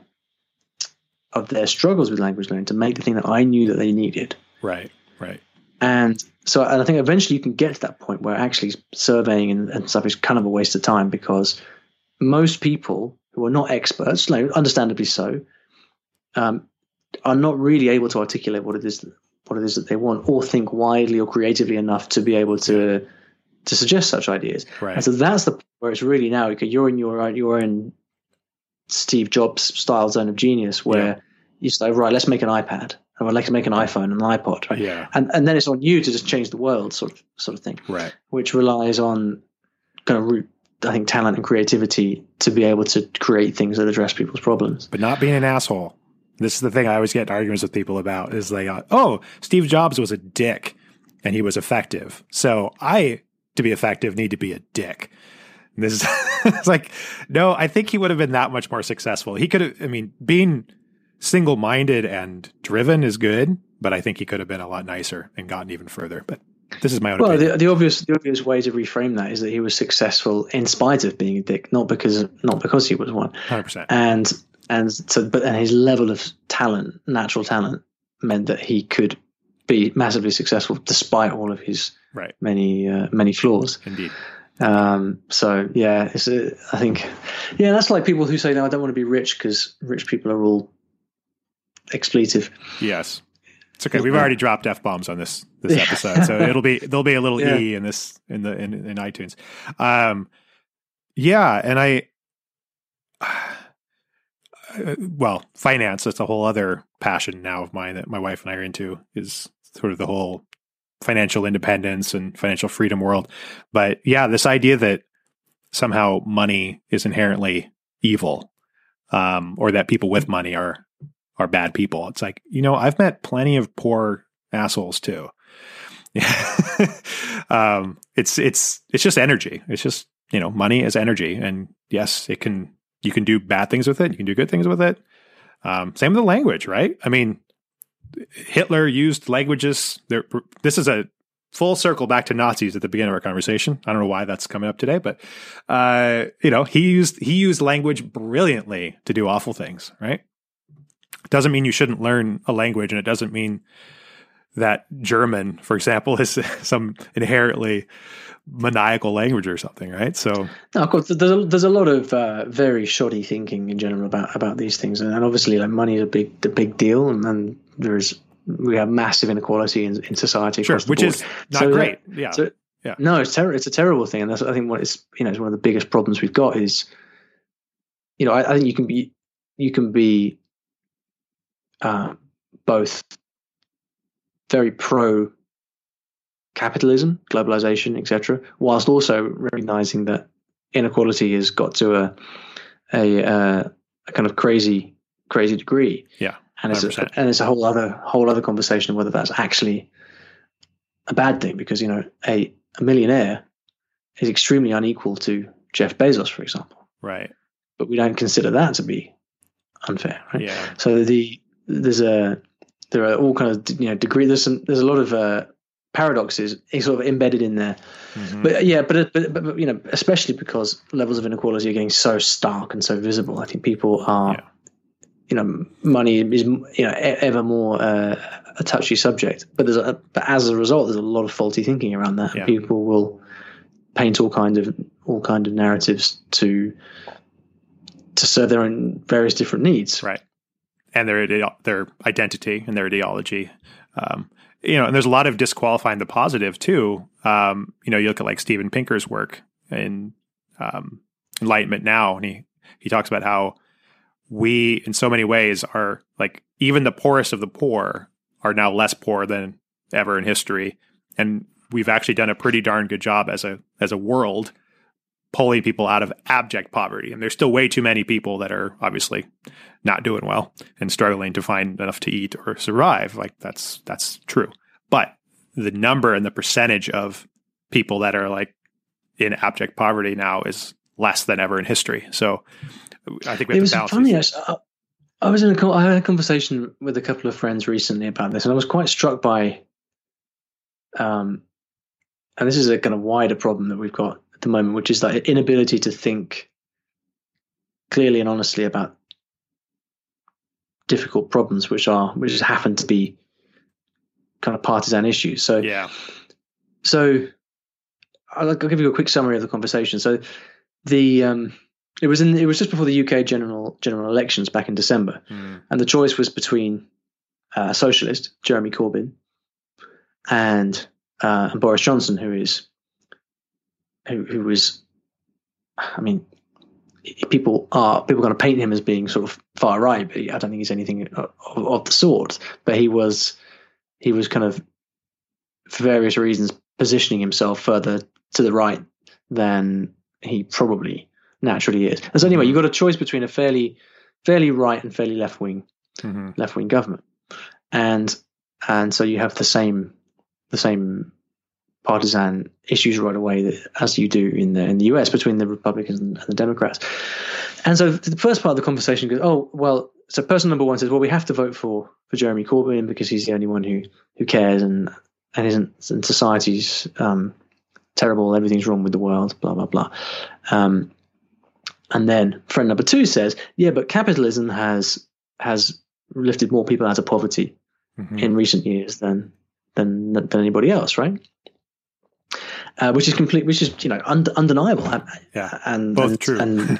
of their struggles with language learning to make the thing that I knew that they needed. Right, right. And so and I think eventually you can get to that point where actually surveying and, and stuff is kind of a waste of time, because most people who are not experts, like understandably so, um, are not really able to articulate what it is what it is that they want, or think widely or creatively enough to be able to to suggest such ideas. Right. And so that's the point where it's really now, okay, you're in your you're in Steve Jobs style zone of genius, where yeah. you say, right, let's make an iPad, or let's make an iPhone and an iPod, right? Yeah. And and then it's on you to just change the world, sort of sort of thing, right? Which relies on kind of root, I think, talent and creativity to be able to create things that address people's problems, but not being an asshole. This is the thing I always get in arguments with people about, is like, oh, Steve Jobs was a dick and he was effective, so I, to be effective, need to be a dick. And this is it's like, no, I think he would have been that much more successful. He could have, I mean, being single-minded and driven is good, but I think he could have been a lot nicer and gotten even further. But this is my own well, opinion. The, the obvious the obvious way to reframe that is that he was successful in spite of being a dick, not because not because he was one. one hundred percent. And and so, but and his level of talent, natural talent, meant that he could be massively successful despite all of his right. many uh, many flaws. Indeed. Um, so yeah, it's a, I think, yeah, that's like people who say, no, I don't want to be rich because rich people are all expletive. Yes. It's okay. We've already dropped F bombs on this, this episode. So it'll be, there'll be a little yeah. E in this, in the, in, in iTunes. Um, yeah. And I, uh, well, finance, that's a whole other passion now of mine that my wife and I are into, is sort of the whole financial independence and financial freedom world. But yeah, this idea that somehow money is inherently evil, um, or that people with money are, are bad people. It's like, you know, I've met plenty of poor assholes too. um, it's, it's, it's just energy. It's just, you know, money is energy, and yes, it can, you can do bad things with it. You can do good things with it. Um, same with the language, right? I mean, Hitler used languages. There, this is a full circle back to Nazis at the beginning of our conversation. I don't know why that's coming up today, but uh, you know, he used he used language brilliantly to do awful things. Right? Doesn't mean you shouldn't learn a language, and it doesn't mean that German, for example, is some inherently maniacal language or something, right? So, no, of course, there's a, there's a lot of uh, very shoddy thinking in general about, about these things, and obviously, like, money is a big the big deal, and, and there's we have massive inequality in, in society, sure, across the which board. is not so great. That, yeah, so, yeah. No, it's ter- It's a terrible thing, and that's I think what is you know it's one of the biggest problems we've got is you know, I, I think you can be you can be uh, both very pro capitalism, globalization, et cetera, whilst also recognizing that inequality has got to a a, uh, a kind of crazy crazy degree. Yeah, and it's a, and it's a whole other whole other conversation of whether that's actually a bad thing, because you know a, a millionaire is extremely unequal to Jeff Bezos, for example. Right. But we don't consider that to be unfair, right? Yeah. So the there's a there are all kind of you know degree. There's some there's a lot of uh, paradoxes sort of embedded in there. Mm-hmm. But yeah, but, but but you know, especially because levels of inequality are getting so stark and so visible. I think people are, yeah. you know, money is you know ever more uh, a touchy subject. But there's a, but as a result, there's a lot of faulty thinking around that. Yeah. People will paint all kind of all kind of narratives to to serve their own various different needs. Right. And their their identity and their ideology. Um, you know, and there's a lot of disqualifying the positive too. Um, you know, you look at like Steven Pinker's work in um, Enlightenment Now, and he, he talks about how we, in so many ways, are like even the poorest of the poor are now less poor than ever in history, and we've actually done a pretty darn good job as a as a world pulling people out of abject poverty. And there's still way too many people that are obviously not doing well and struggling to find enough to eat or survive. Like that's, that's true. But the number and the percentage of people that are like in abject poverty now is less than ever in history. So I think we have it was to balance funny. these I, I was in a, I had a conversation with a couple of friends recently about this, and I was quite struck by, um, and this is a kind of wider problem that we've got at the moment, which is that inability to think clearly and honestly about difficult problems, which are which just happen to be kind of partisan issues. So yeah. So I'll, I'll give you a quick summary of the conversation. So the um, it was in it was just before the U K general general elections back in December, mm. and the choice was between uh, a socialist, Jeremy Corbyn, and uh, and Boris Johnson, who is who who was, I mean, people are people are going to paint him as being sort of far right, but I don't think he's anything of, of the sort. But he was he was kind of, for various reasons, positioning himself further to the right than he probably naturally is. And so anyway, you've got a choice between a fairly fairly right and fairly left wing mm-hmm. left wing government, and and so you have the same the same partisan issues right away that, as you do in the in the U S between the Republicans and, and the Democrats. And so the first part of the conversation goes, oh well. So person number one says, well, we have to vote for for Jeremy Corbyn because he's the only one who who cares and and isn't and society's um, terrible, everything's wrong with the world, blah blah blah. Um, and then friend number two says, yeah, but capitalism has has lifted more people out of poverty mm-hmm. in recent years than than than anybody else, right? Uh, which is complete, which is you know und- undeniable. Yeah, and both and, true. And,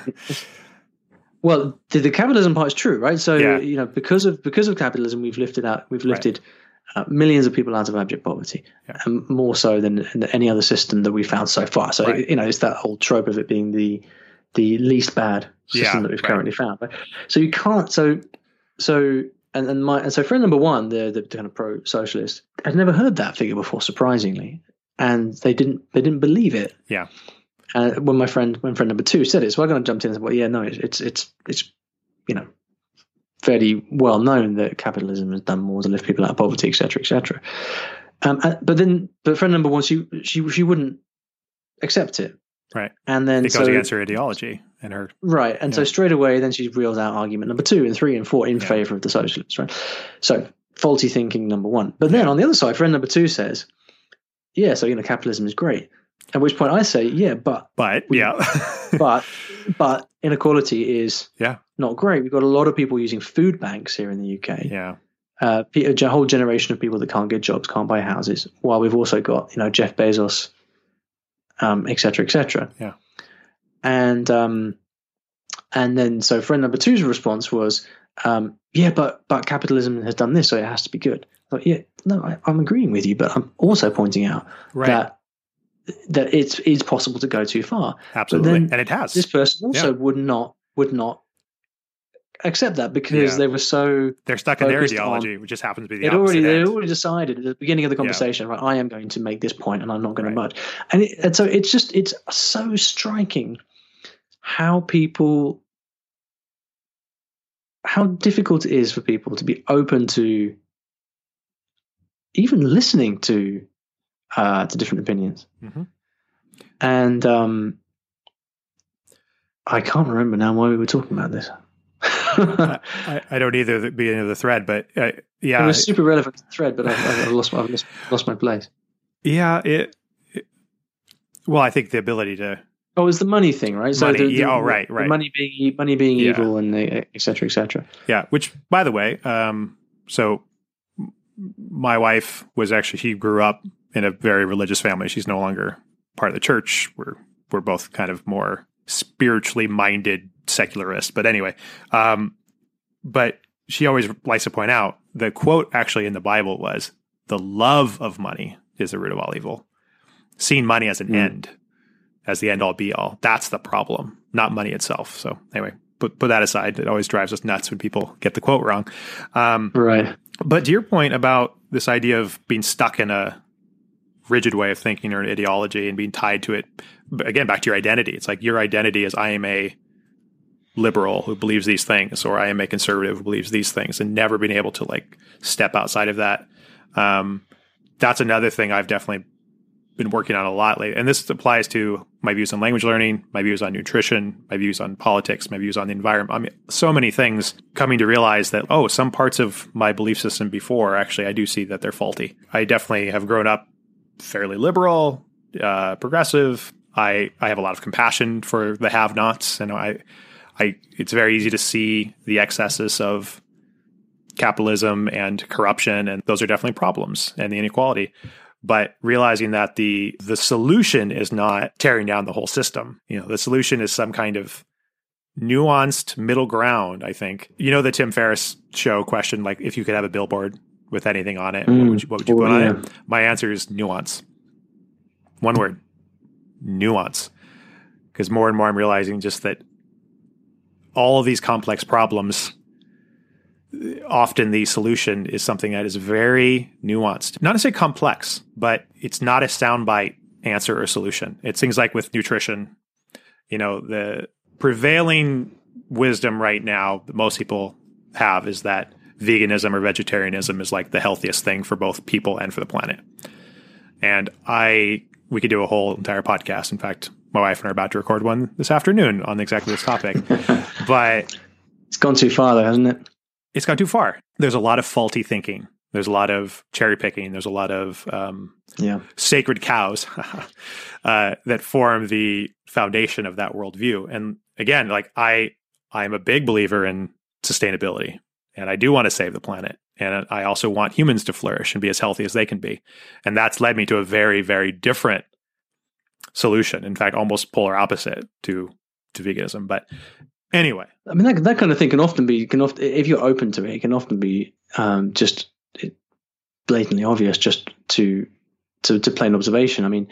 well, the, the capitalism part is true, right? So yeah. you know, because of because of capitalism, we've lifted out, we've lifted right. uh, millions of people out of abject poverty, yeah. and more so than, than any other system that we've found so far. So right. you know, it's that whole trope of it being the the least bad system yeah, that we've right. currently found. Right? So you can't. So so and and my and so friend number one, the the kind of pro socialist, I'd never heard that figure before, surprisingly. And they didn't they didn't believe it. Yeah. And uh, when my friend when friend number two said it, so I kind of jumped in and said, well, yeah, no, it's it's it's you know fairly well known that capitalism has done more to lift people out of poverty, et cetera, et cetera. Um, and, but then, but friend number one, she she she wouldn't accept it. Right. And then it goes so, against her ideology and her right. And yeah. so straight away, then she reels out argument number two and three and four in yeah. favor of the socialists. Right. So faulty thinking number one. But then yeah. on the other side, friend number two says, yeah, so you know, capitalism is great. At which point I say, yeah, but but we, yeah, but but inequality is yeah not great. We've got a lot of people using food banks here in the U K. Yeah, uh, a whole generation of people that can't get jobs, can't buy houses. While we've also got you know Jeff Bezos, um, et cetera, et cetera. Yeah, and um, and then so friend number two's response was, um, yeah, but but capitalism has done this, so it has to be good. Like, yeah, no, I, I'm agreeing with you, but I'm also pointing out right. that that it's it's possible to go too far. Absolutely, then and it has. This person also yeah. would not would not accept that because Yeah. they were so They're stuck in their focused ideology, on- which just happens to be the They'd opposite already, they'd end. already decided at the beginning of the conversation, right? I am going to make this point, and I'm not going Right. to budge. And, it, and so it's just, it's so striking how people, how difficult it is for people to be open to even listening to, uh, to different opinions. Mhm. And um, I can't remember now why we were talking about this. I, I don't either at the beginning of the thread, but uh, yeah, It was a super relevant thread, but I've, I've lost, I've lost, lost my place. yeah. It, it. Well, I think the ability to Oh, it's the money thing, right? Money, the, the, yeah, oh, right, the right. money being money being Yeah. evil, and the, et cetera, et cetera. yeah. Which, by the way, um, so m- my wife was actually she grew up in a very religious family. She's no longer part of the church. We're we're both kind of more spiritually minded secularists. But anyway, um, but she always likes to point out the quote actually in the Bible was, "The love of money is the root of all evil." Seeing money as an Mm. end, as the end all be all. That's the problem, not money itself. So anyway, put put that aside. It always drives us nuts when people get the quote wrong. Um, Right. but to your point about this idea of being stuck in a rigid way of thinking or an ideology and being tied to it, again, back to your identity. It's like your identity is I am a liberal who believes these things, or I am a conservative who believes these things, and never being able to like step outside of that. Um, that's another thing I've definitely been working on a lot lately. And this applies to my views on language learning, my views on nutrition, my views on politics, my views on the environment. I mean, so many things coming to realize that, oh, some parts of my belief system before, actually, I do see that they're faulty. I definitely have grown up fairly liberal, uh, progressive. I, I have a lot of compassion for the have-nots. And I, I, it's very easy to see the excesses of capitalism and corruption. And those are definitely problems, and the inequality. But realizing that the the solution is not tearing down the whole system. You know, the solution is some kind of nuanced middle ground, I think. You know, the Tim Ferriss show question, like, if you could have a billboard with anything on it, Mm. what would you, what would you Oh, put on yeah. it? My answer is nuance. One word, nuance. Because more and more I'm realizing just that all of these complex problems, often the solution is something that is very nuanced. Not necessarily complex, but it's not a soundbite answer or solution. It's things like with nutrition. You know, the prevailing wisdom right now that most people have is that veganism or vegetarianism is like the healthiest thing for both people and for the planet. And I, we could do a whole entire podcast. In fact, my wife and I are about to record one this afternoon on exactly this topic. But It's gone too far, though, hasn't it? it's gone too far. There's a lot of faulty thinking. There's a lot of cherry picking. There's a lot of um, Yeah. sacred cows uh, that form the foundation of that worldview. And again, like I, I'm a big believer in sustainability, and I do want to save the planet. And I also want humans to flourish and be as healthy as they can be. And that's led me to a very, very different solution. In fact, almost polar opposite to to veganism. But anyway, I mean, that that kind of thing can often be can often if you're open to it, it can often be um, just blatantly obvious just to to to plain observation. I mean,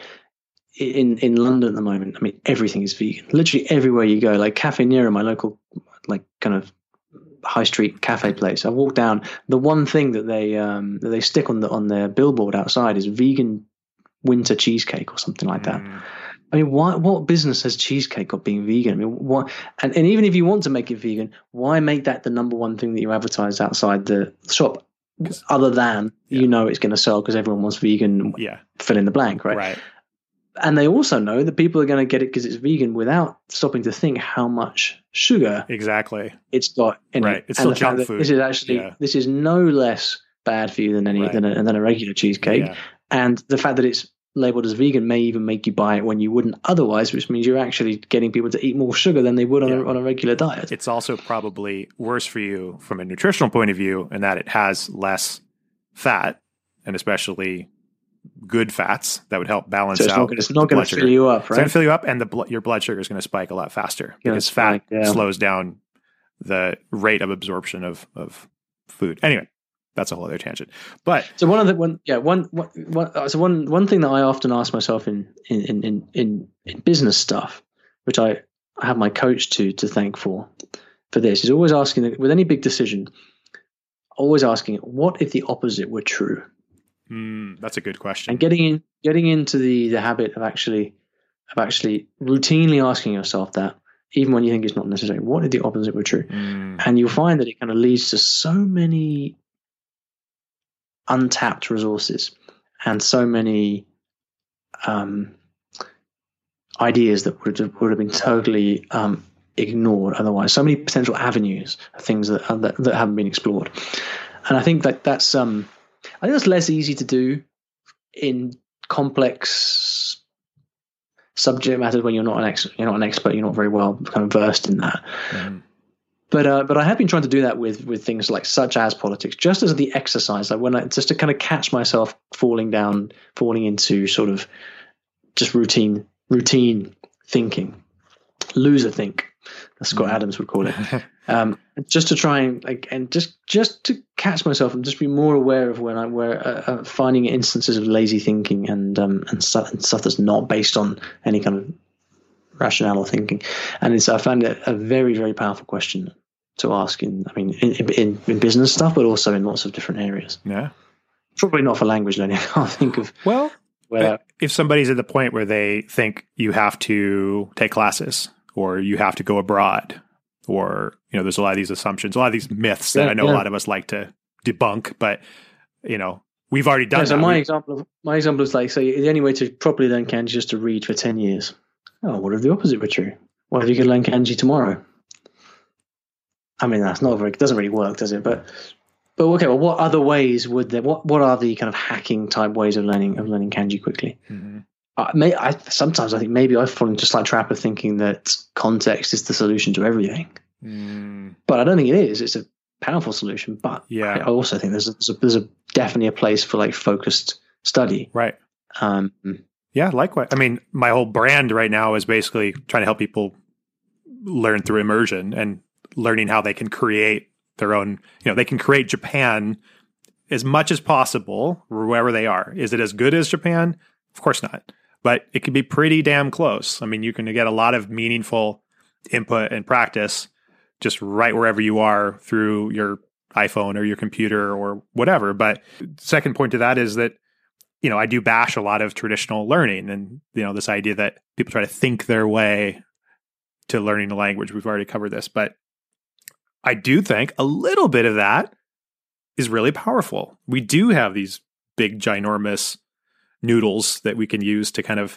in in London at the moment, I mean, everything is vegan. Literally everywhere you go, like Cafe Nero, my local like kind of high street cafe place. I walk down. The one thing that they um, that they stick on the on their billboard outside is vegan winter cheesecake or something like that. mm, I mean, why, what business has cheesecake got being vegan? I mean, what, and, and even if you want to make it vegan, why make that the number one thing that you advertise outside the shop, other than Yeah. you know it's going to sell because everyone wants vegan, yeah, fill in the blank, right? right. And they also know that people are going to get it because it's vegan without stopping to think how much sugar Exactly. it's got in Right. it. It's And still the fact junk that food. This is actually Yeah. this is no less bad for you than any Right. than, a, than a regular cheesecake. Yeah. And the fact that it's labeled as vegan may even make you buy it when you wouldn't otherwise, which means you're actually getting people to eat more sugar than they would on, Yeah. a, on a regular diet. It's also probably worse for you from a nutritional point of view in that it has less fat, and especially good fats that would help balance So it's out. not gonna, it's not the going blood to fill sugar. you up, It's going right? to fill you up, and the bl- your blood sugar is going to spike a lot faster Gonna because fat spike, yeah. slows down the rate of absorption of, of food. Anyway, that's a whole other tangent. But So one of the one, yeah, one, one, one so one, one thing that I often ask myself in in in in, in business stuff, which I, I have my coach to to thank for, for this is always asking, with any big decision, always asking, what if the opposite were true? Mm, that's a good question. And getting in, getting into the the habit of actually of actually routinely asking yourself that, even when you think it's not necessary. What if the opposite were true? Mm. And you'll find that it kind of leads to so many untapped resources and so many um, ideas that would have, would have been totally um, ignored otherwise. So many potential avenues of things that, that that haven't been explored. And I think that that's um, I think that's less easy to do in complex subject matters when you're not an ex- you're not an expert, you're not very well kind of versed in that. Mm. But uh, but I have been trying to do that with with things like such as politics, just as the exercise, like when I just to kind of catch myself falling down, falling into sort of just routine routine thinking, loser think, as Scott mm. Adams would call it. um, just to try and like and just just to catch myself and just be more aware of when I'm where uh, uh, finding instances of lazy thinking and um and stuff and stuff that's not based on any kind of rationale or thinking. And it's I found it a very very powerful question to ask in I mean in, in in business stuff, but also in lots of different areas. Yeah, probably not for language learning. I can't think of well. Where, if somebody's at the point where they think you have to take classes or you have to go abroad, or, you know, there's a lot of these assumptions, a lot of these myths that yeah, I know yeah. a lot of us like to debunk, but, you know, we've already done yeah, so that. my we, example, of, my example is like, so the only way to properly learn kanji is just to read for ten years. Oh, what if the opposite were true? What if you could learn kanji tomorrow? I mean, that's not very, it doesn't really work, does it? But, but okay, well, what other ways would there, what, what are the kind of hacking type ways of learning, of learning kanji quickly? Mm-hmm. I, may, I sometimes I think maybe I've fallen into a slight trap of thinking that context is the solution to everything, mm. but I don't think it is. It's a powerful solution, but yeah. I also think there's a, there's, a, there's a definitely a place for like focused study, right? Um, yeah, likewise. I mean, my whole brand right now is basically trying to help people learn through immersion and learning how they can create their own. You know, they can create Japan as much as possible wherever they are. Is it as good as Japan? Of course not. But it can be pretty damn close. I mean, you can get a lot of meaningful input and practice just right wherever you are through your iPhone or your computer or whatever. But second point to that is that, you know, I do bash a lot of traditional learning and, you know, this idea that people try to think their way to learning a language. We've already covered this, but I do think a little bit of that is really powerful. We do have these big, ginormous noodles that we can use to kind of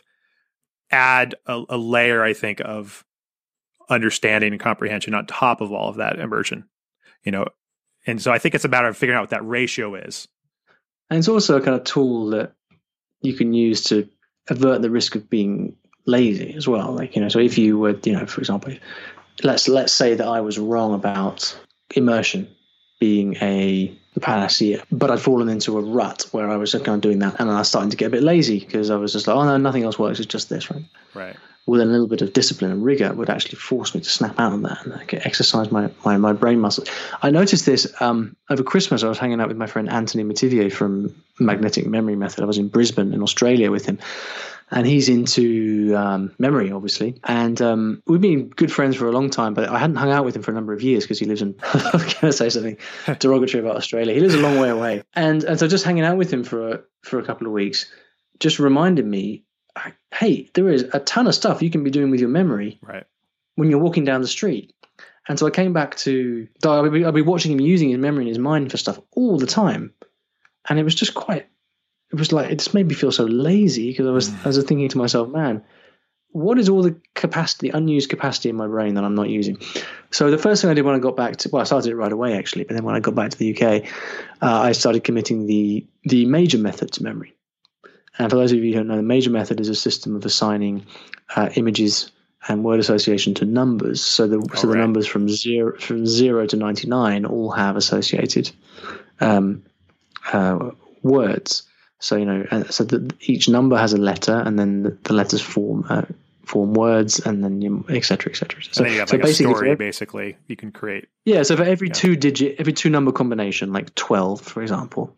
add a, a layer, I think, of understanding and comprehension on top of all of that immersion, you know? And so I think it's a matter of figuring out what that ratio is. And it's also a kind of tool that you can use to avert the risk of being lazy as well. Like, you know, so if you were, you know, for example, let's, let's say that I was wrong about immersion being a panacea, but I'd fallen into a rut where I was kind of doing that, and I was starting to get a bit lazy because I was just like, oh no, nothing else works, it's just this, right? Right. Well, then a little bit of discipline and rigor would actually force me to snap out of that and like, exercise my, my, my brain muscle. I noticed this um, over Christmas. I was hanging out with my friend Anthony Mativier from Magnetic Memory Method. I was in Brisbane in Australia with him, and he's into um, memory, obviously. And um, we've been good friends for a long time, but I hadn't hung out with him for a number of years because he lives in, I was going to say something derogatory about Australia. He lives a long way away. And and so just hanging out with him for a, for a couple of weeks just reminded me, hey, there is a ton of stuff you can be doing with your memory right. when you're walking down the street. And so I came back to, I'll be, I'll be watching him using his memory in his mind for stuff all the time. And it was just quite, it was like, it just made me feel so lazy because I was, mm. I was thinking to myself, man, what is all the capacity, unused capacity in my brain that I'm not using? So the first thing I did when I got back to, well, I started it right away actually, but then when I got back to the U K, uh, I started committing the the major method to memory. And for those of you who don't know, the major method is a system of assigning uh, images and word association to numbers. So the oh, so the right. numbers from zero from zero to ninety-nine all have associated um, uh, words. So you know, so that each number has a letter, and then the, the letters form uh, form words, and then you, et cetera, et cetera. So, and then you have so like a story, every, basically, you can create. Yeah. So for every yeah. two digit, every two number combination, like twelve, for example,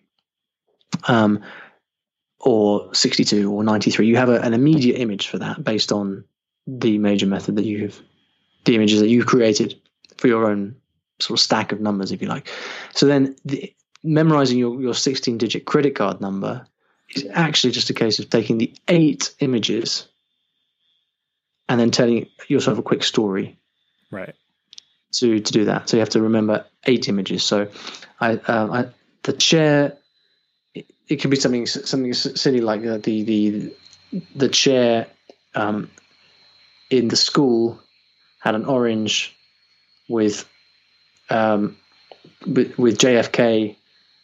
um. or sixty-two or ninety-three, you have a, an immediate image for that based on the major method that you've, the images that you've created. for your own sort of stack of numbers, if you like. So then the, memorizing your, your sixteen digit credit card number is actually just a case of taking the eight images and then telling yourself a quick story. Right. To, to do that. So you have to remember eight images. So I, um, I the chair, it, it can be something something silly like uh, the the the chair um, in the school had an orange with um, with, with J F K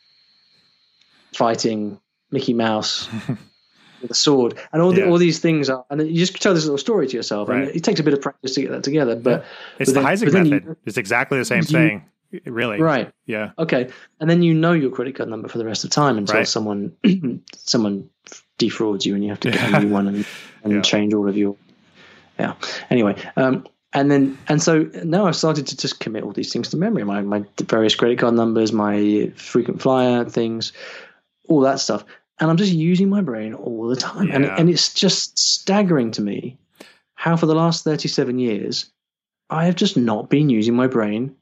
fighting Mickey Mouse with a sword, and all the, yeah. all these things are, and you just tell this little story to yourself, right. and it takes a bit of practice to get that together. But it's but the then, Heisig method. You, it's exactly the same you, thing, really. Right. Yeah. Okay, and then you know your credit card number for the rest of the time until right. someone someone defrauds you, and you have to get yeah. a new one and, and yeah. change all of your. Yeah. Anyway, um, and then and so now I've started to just commit all these things to memory. My my various credit card numbers, my frequent flyer things, all that stuff. And I'm just using my brain all the time. Yeah. And, and it's just staggering to me how for the last thirty-seven years, I have just not been using my brain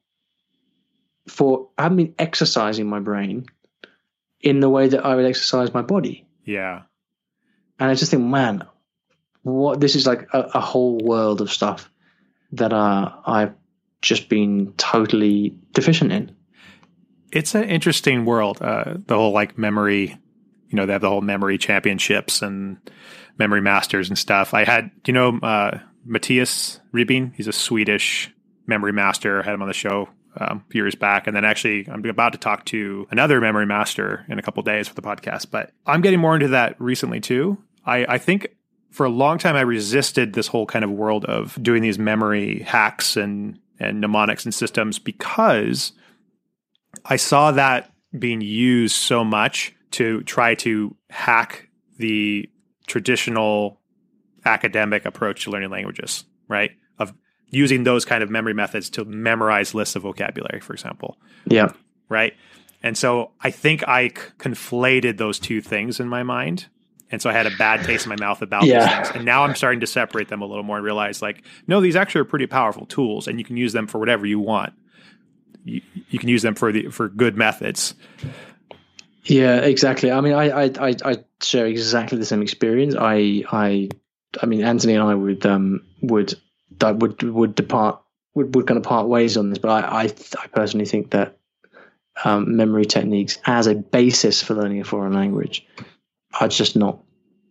for, I haven't been exercising my brain in the way that I would exercise my body. Yeah. And I just think, man, what, this is like a, a whole world of stuff that uh, I've just been totally deficient in. It's an interesting world. Uh, the whole like memory, you know, they have the whole memory championships and memory masters and stuff. I had, you know, uh, Matthias Ribin, he's a Swedish memory master. I had him on the show um, a few years back. And then actually I'm about to talk to another memory master in a couple of days for the podcast, but I'm getting more into that recently too. I, I think for a long time, I resisted this whole kind of world of doing these memory hacks and, and mnemonics and systems because I saw that being used so much to try to hack the traditional academic approach to learning languages, right? Of using those kind of memory methods to memorize lists of vocabulary, for example. Yeah. Right? And so I think I c- conflated those two things in my mind. And so I had a bad taste in my mouth about yeah. these things. And now I'm starting to separate them a little more and realize like, no, these actually are pretty powerful tools and you can use them for whatever you want. You, you can use them for the for good methods. Yeah, exactly. I mean, I, I, I, I share exactly the same experience. I, I, I mean, Anthony and I would, um, would, would, would depart, would, would kind of part ways on this. But I, I, I personally think that um, memory techniques as a basis for learning a foreign language are just not.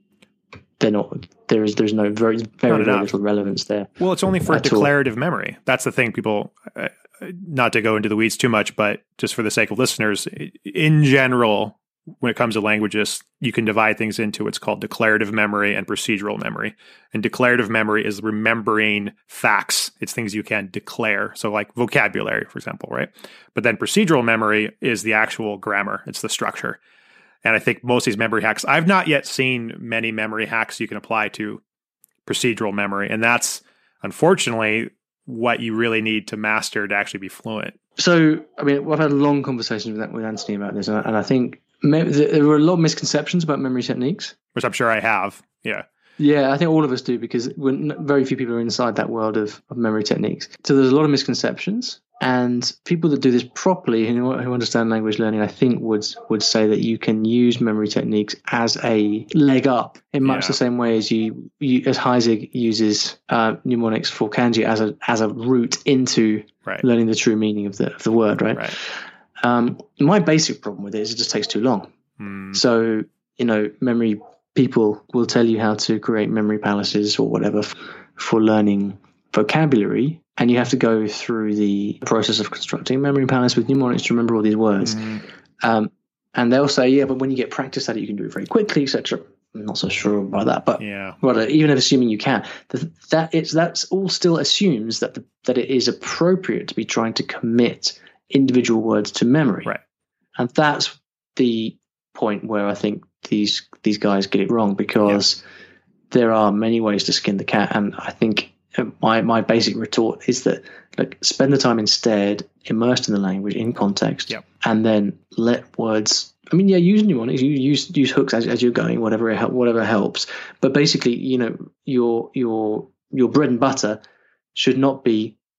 They're not. There is. There's no very, very, very little relevance there. Well, it's only for declarative all. memory. That's the thing. People. Uh, Not to go into the weeds too much, but just for the sake of listeners, in general, when it comes to languages, you can divide things into what's called declarative memory and procedural memory. And declarative memory is remembering facts. It's things you can declare. So like vocabulary, for example, right? But then procedural memory is the actual grammar. It's the structure. And I think most of these memory hacks, I've not yet seen many memory hacks you can apply to procedural memory. And that's, unfortunately, what you really need to master to actually be fluent. So, I mean, I've had a long conversation with, that, with Anthony about this, and I, and I think me- there were a lot of misconceptions about memory techniques. Which I'm sure I have, yeah. Yeah, I think all of us do because when very few people are inside that world of, of memory techniques. So there's a lot of misconceptions, and people that do this properly, who, who understand language learning, I think would would say that you can use memory techniques as a leg up in much yeah. the same way as you, you as Heisig uses uh, mnemonics for kanji as a as a route into right. learning the true meaning of the of the word. Right. right. Um, my basic problem with it is it just takes too long. Mm. So you know, memory people will tell you how to create memory palaces or whatever f- for learning vocabulary. And you have to go through the process of constructing a memory palace with mnemonics to remember all these words. Mm. Um, and they'll say, yeah, but when you get practice at it, you can do it very quickly, et cetera. I'm not so sure about that. But yeah. well, even if assuming you can, that, that it's that's all still assumes that the, that it is appropriate to be trying to commit individual words to memory. Right. And that's the point where I think these these guys get it wrong, because yeah. there are many ways to skin the cat. And I think my my basic retort is that, look, spend the time instead immersed in the language, in context, yep. and then let words. I mean, yeah, use mnemonics, you use use hooks as as you're going, whatever it, whatever helps. But basically, you know, your your your bread and butter should not be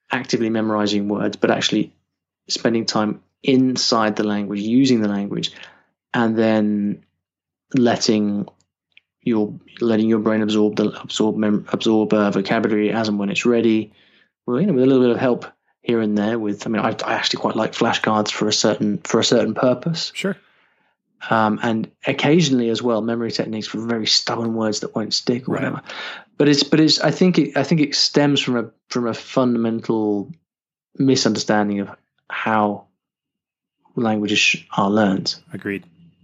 actively memorizing words, but actually spending time inside the language, using the language, and then letting your letting your brain absorb the absorb mem, absorb uh, vocabulary as and when it's ready. Well, you know, with a little bit of help here and there. With, I mean, I, I actually quite like flashcards for a certain for a certain purpose. Sure. Um, and occasionally as well, memory techniques for very stubborn words that won't stick or right. whatever. But it's but it's I think it I think it stems from a from a fundamental misunderstanding of how languages are learned. Agreed.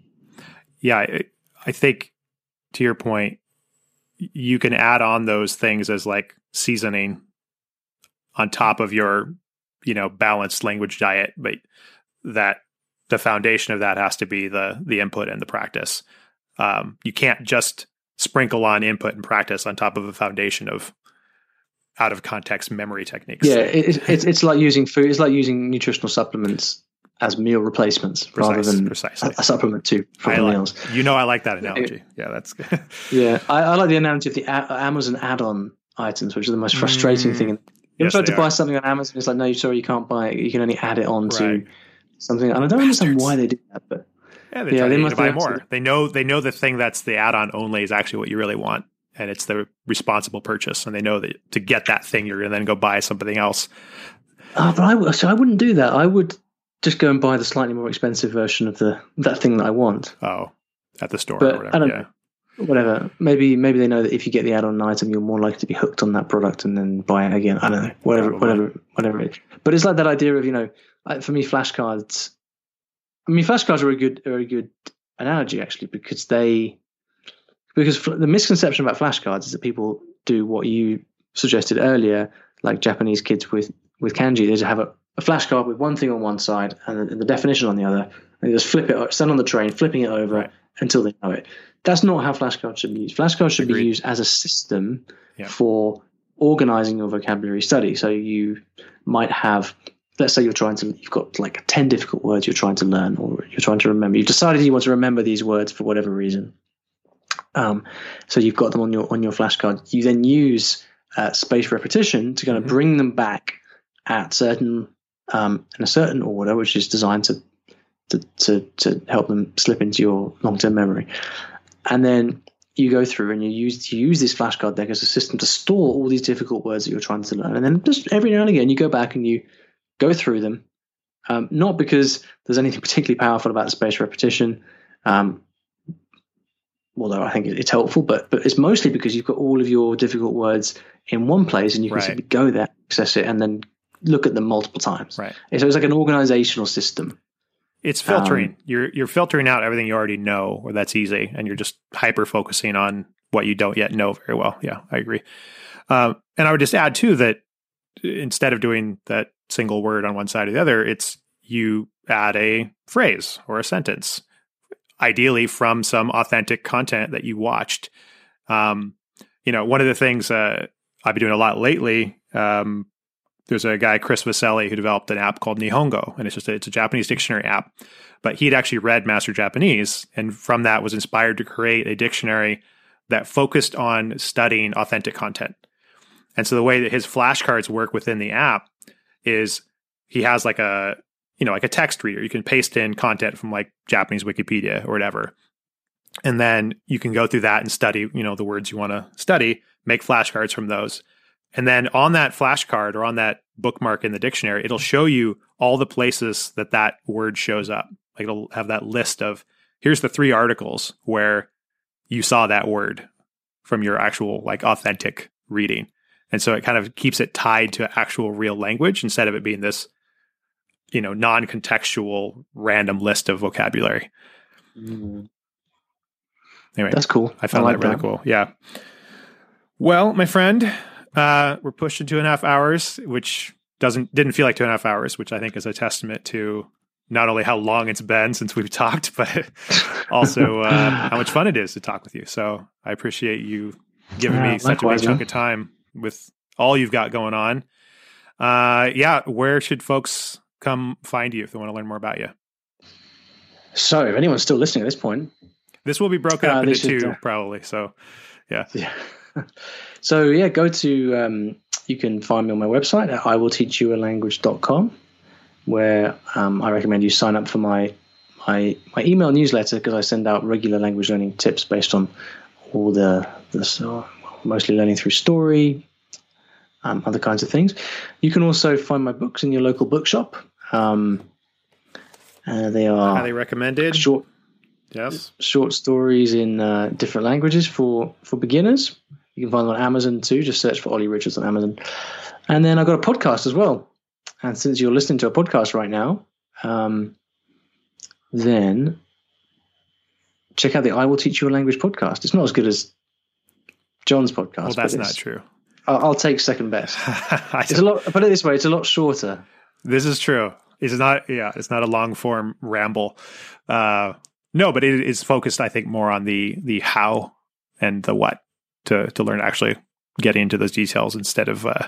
Yeah, I, I think to your point, you can add on those things as like seasoning on top of your, you know, balanced language diet, but that the foundation of that has to be the the input and the practice. Um, you can't just sprinkle on input and practice on top of a foundation of out of context memory techniques. Yeah, it, it's it's like using food. It's like using nutritional supplements as meal replacements Precise, rather than precisely. a, a supplement to for like, meals. You know, I like that analogy. Yeah, that's good. Yeah, I, I like the analogy of the a- Amazon add-on items, which are the most frustrating mm. thing. You ever yes, tried to are. buy something on Amazon? It's like, no, sorry, you can't buy it. You can only add it on right. to something. And I don't Bastards. understand why they do that, but yeah, they, yeah, they must to buy more. To... They know they know the thing that's the add-on only is actually what you really want, and it's the responsible purchase. And they know that to get that thing, you're going to then go buy something else. Oh, but I so I wouldn't do that. I would just go and buy the slightly more expensive version of the that thing that I want. Oh, at the store but or whatever. I don't, yeah. Whatever. Maybe maybe they know that if you get the add-on item, you're more likely to be hooked on that product and then buy it again. I don't know. Whatever, Probably. whatever, whatever it is. But it's like that idea of, you know, for me, flashcards. I mean, flashcards are a good, are a good analogy actually, because they, because the misconception about flashcards is that people do what you suggested earlier, like Japanese kids with with kanji. They just have a, a flashcard with one thing on one side and the, the definition on the other, and they just flip it, stand on the train, flipping it over right. until they know it. That's not how flashcards should be used. Flashcards should Agreed. be used as a system yeah. for organizing your vocabulary study. So you might have, let's say you're trying to, you've got like ten difficult words you're trying to learn or you're trying to remember. You've decided you want to remember these words for whatever reason. Um, so you've got them on your on your flashcard. You then use uh, spaced repetition to kind of mm-hmm. bring them back at certain um, in a certain order, which is designed to to to, to help them slip into your long term memory. And then you go through and you use you use this flashcard deck as a system to store all these difficult words that you're trying to learn. And then just every now and again you go back and you go through them, um, not because there's anything particularly powerful about the spaced repetition. Um, although I think it's helpful, but but it's mostly because you've got all of your difficult words in one place and you can right. simply go there, access it, and then look at them multiple times. Right. And so it's like an organizational system. It's filtering. Um, you're you're filtering out everything you already know, or that's easy, and you're just hyper focusing on what you don't yet know very well. Yeah, I agree. Um, and I would just add too that instead of doing that single word on one side or the other, it's you add a phrase or a sentence, ideally from some authentic content that you watched. Um, you know, one of the things uh, I've been doing a lot lately, um, there's a guy, Chris Vaselli, who developed an app called Nihongo, and it's just a, it's a Japanese dictionary app. But he'd actually read Master Japanese, and from that was inspired to create a dictionary that focused on studying authentic content. And so the way that his flashcards work within the app is he has like a you know, like a text reader. You can paste in content from like Japanese Wikipedia or whatever. And then you can go through that and study, you know, the words you want to study, make flashcards from those. And then on that flashcard or on that bookmark in the dictionary, it'll show you all the places that that word shows up. Like it'll have that list of, here's the three articles where you saw that word from your actual like authentic reading. And so it kind of keeps it tied to actual real language instead of it being this, you know, non-contextual random list of vocabulary. Mm. Anyway, that's cool. I found I like that really that. cool. Yeah. Well, my friend, uh, we're pushed to two and a half hours, which doesn't didn't feel like two and a half hours, which I think is a testament to not only how long it's been since we've talked, but also uh, how much fun it is to talk with you. So I appreciate you giving yeah, me such a big chunk of time with all you've got going on. Uh, yeah, where should folks come find you if they want to learn more about you? So if anyone's still listening at this point, this will be broken uh, up into two uh, probably. So yeah. Yeah. So yeah, go to um, you can find me on my website at I will teach you a language dot com, where um, I recommend you sign up for my my, my email newsletter, because I send out regular language learning tips based on all the, the so mostly learning through story, um, other kinds of things. You can also find my books in your local bookshop. Um, uh, they are highly recommended. Short, yes, short stories in uh, different languages for, for beginners. You can find them on Amazon too. Just search for Ollie Richards on Amazon. And then I've got a podcast as well. And since you're listening to a podcast right now, um, then check out the I Will Teach You a Language podcast. It's not as good as John's podcast. Well, that's not true. I'll, I'll take second best. It's a lot. Put it this way: it's a lot shorter. This is true. It's not. Yeah, it's not a long form ramble. Uh, no, but it is focused, I think, more on the the how and the what to to learn. Actually, getting into those details instead of uh,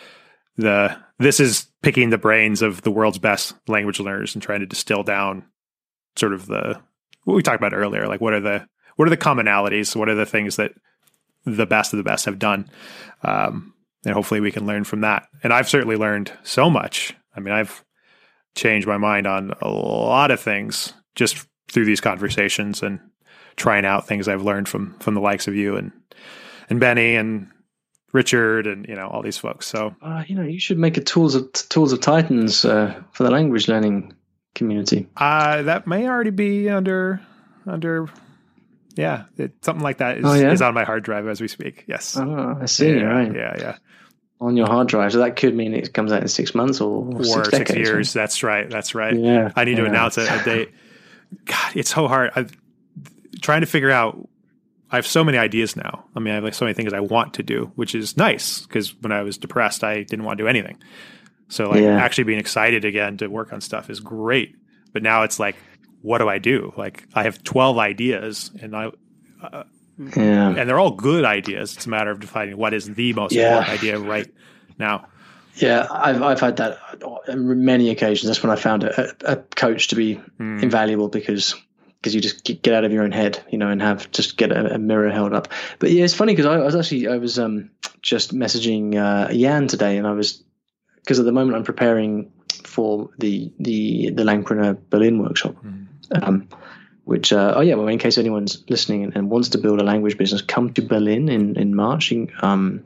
the. This is picking the brains of the world's best language learners and trying to distill down sort of the what we talked about earlier. Like, what are the what are the commonalities? What are the things that the best of the best have done? Um, and hopefully we can learn from that. And I've certainly learned so much. I mean, I've changed my mind on a lot of things just through these conversations and trying out things I've learned from, from the likes of you and, and Benny and Richard and, you know, all these folks. So, uh, you know, you should make a tools of tools of Titans uh, for the language learning community. Uh, that may already be under, under, yeah, it, something like that is, oh, yeah? is on my hard drive as we speak. Yes. Oh, I see. Yeah, right. Yeah. Yeah. On your hard drive. So that could mean it comes out in six months or, or, or six, six decades, years. Right? That's right. That's right. Yeah. I need yeah. to announce a, a date. God, it's so hard. I'm trying to figure out. I have so many ideas now. I mean, I have like so many things I want to do, which is nice because when I was depressed, I didn't want to do anything. So like yeah. actually being excited again to work on stuff is great. But now it's like, what do I do? Like I have twelve ideas and I, uh, yeah. and they're all good ideas. It's a matter of defining what is the most yeah. important idea right now. Yeah, I've I've had that on many occasions. That's when I found a, a coach to be mm. invaluable because because you just get out of your own head, you know, and have just get a, a mirror held up. But yeah, it's funny because I, I was actually I was um, just messaging uh, Jan today, and I was because at the moment I'm preparing for the the the Langpreneur Berlin workshop. Mm. Um, which uh, oh yeah, well in case anyone's listening and, and wants to build a language business, come to Berlin in in March. Um,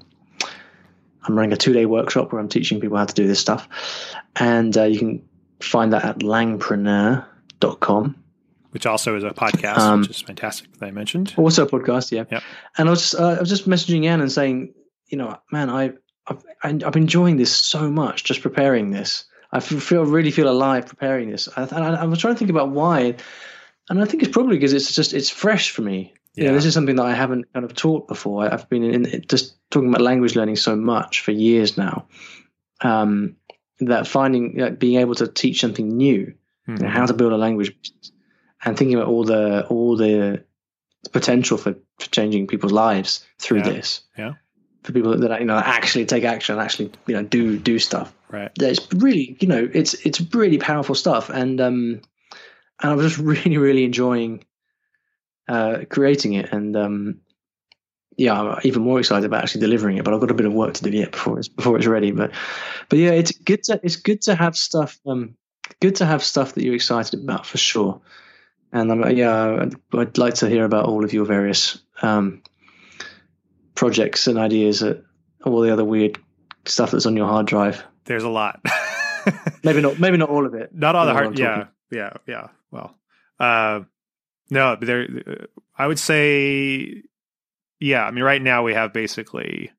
I'm running a two-day workshop where I'm teaching people how to do this stuff. And uh, you can find that at langpreneur dot com. Which also is a podcast, um, which is fantastic that I mentioned. Also a podcast, yeah. Yep. And I was just, uh, I was just messaging Anne and saying, you know, man, I, I've, I'm enjoying this so much, just preparing this. I feel really feel alive preparing this. I, I, I was trying to think about why. And I think it's probably because it's just, it's fresh for me. Yeah, you know, this is something that I haven't kind of taught before. I've been in, in just talking about language learning so much for years now, um, that finding that being able to teach something new, mm-hmm. you know, how to build a language, and thinking about all the all the potential for, for changing people's lives through yeah. this. Yeah, for people that you know actually take action, and actually you know do do stuff. Right. It's really you know it's it's really powerful stuff, and um, and I'm just really really enjoying. Uh, creating it, and um, yeah, I'm even more excited about actually delivering it. But I've got a bit of work to do yet before it's before it's ready. But but yeah, it's good to it's good to have stuff. Um, good to have stuff that you're excited about for sure. And um, yeah, I'd, I'd like to hear about all of your various um, projects and ideas, at all the other weird stuff that's on your hard drive. There's a lot. maybe not. Maybe not all of it. Not all the hard. Yeah, yeah, yeah. Well. Uh, No, there. I would say, yeah. I mean, right now we have basically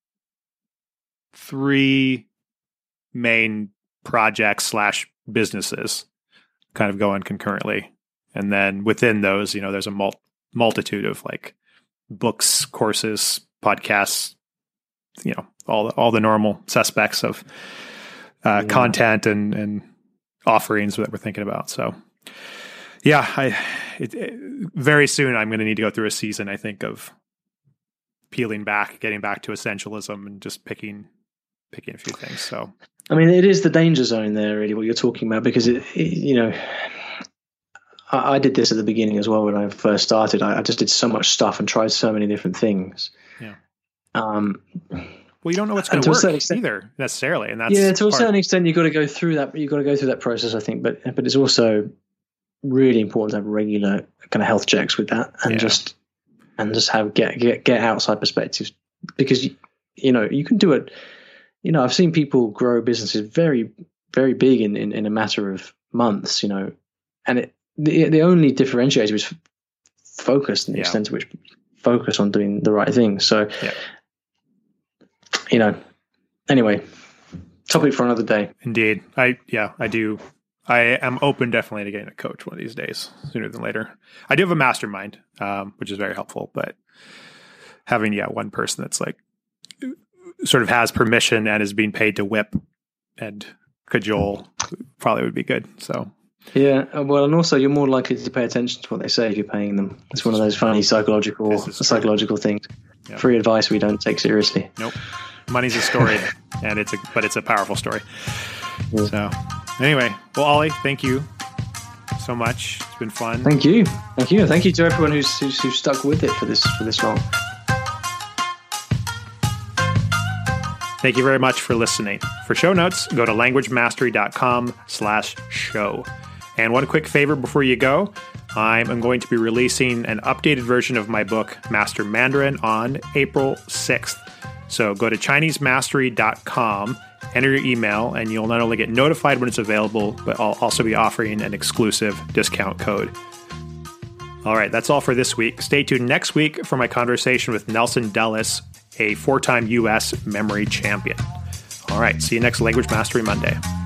three main projects slash businesses kind of going concurrently, and then within those, you know, there's a mul- multitude of like books, courses, podcasts, you know, all the, all the normal suspects of uh, yeah. content and and offerings that we're thinking about. So. Yeah, I it, it, very soon I'm going to need to go through a season, I think, of peeling back, getting back to essentialism, and just picking picking a few things. So, I mean, it is the danger zone there, really, what you're talking about, because it, it you know, I, I did this at the beginning as well when I first started. I, I just did so much stuff and tried so many different things. Yeah. Um, Well, you don't know what's going to work either necessarily, and that's yeah. To a part. certain extent, you've got to go through that. You've got to go through that process, I think. But but it's also really important to have regular kind of health checks with that, and yeah. just and just have get get get outside perspectives, because you, you know you can do it. You know, I've seen people grow businesses very very big in in, in a matter of months. You know, and it the the only differentiator is focus and the yeah. extent to which focus on doing the right thing. So. Yeah. You know, anyway, topic for another day. Indeed. I, yeah, I do. I am open definitely to getting a coach one of these days, sooner than later. I do have a mastermind, um, which is very helpful, but having, yeah, one person that's like sort of has permission and is being paid to whip and cajole probably would be good. So, yeah. Well, and also you're more likely to pay attention to what they say if you're paying them. It's one of those funny psychological, psychological things. Yep. Free advice we don't take seriously. Nope. Money's a story, and it's a but it's a powerful story. Yeah. So, anyway, well, Ollie, thank you so much. It's been fun. Thank you, thank you, thank you to everyone who's who's, who's stuck with it for this for this long. Thank you very much for listening. For show notes, go to languagemastery.com slash show. And one quick favor before you go. I'm going to be releasing an updated version of my book, Master Mandarin, on April sixth. So go to Chinese Mastery dot com, enter your email, and you'll not only get notified when it's available, but I'll also be offering an exclusive discount code. All right, that's all for this week. Stay tuned next week for my conversation with Nelson Dellis, a four-time U S memory champion. All right, see you next Language Mastery Monday.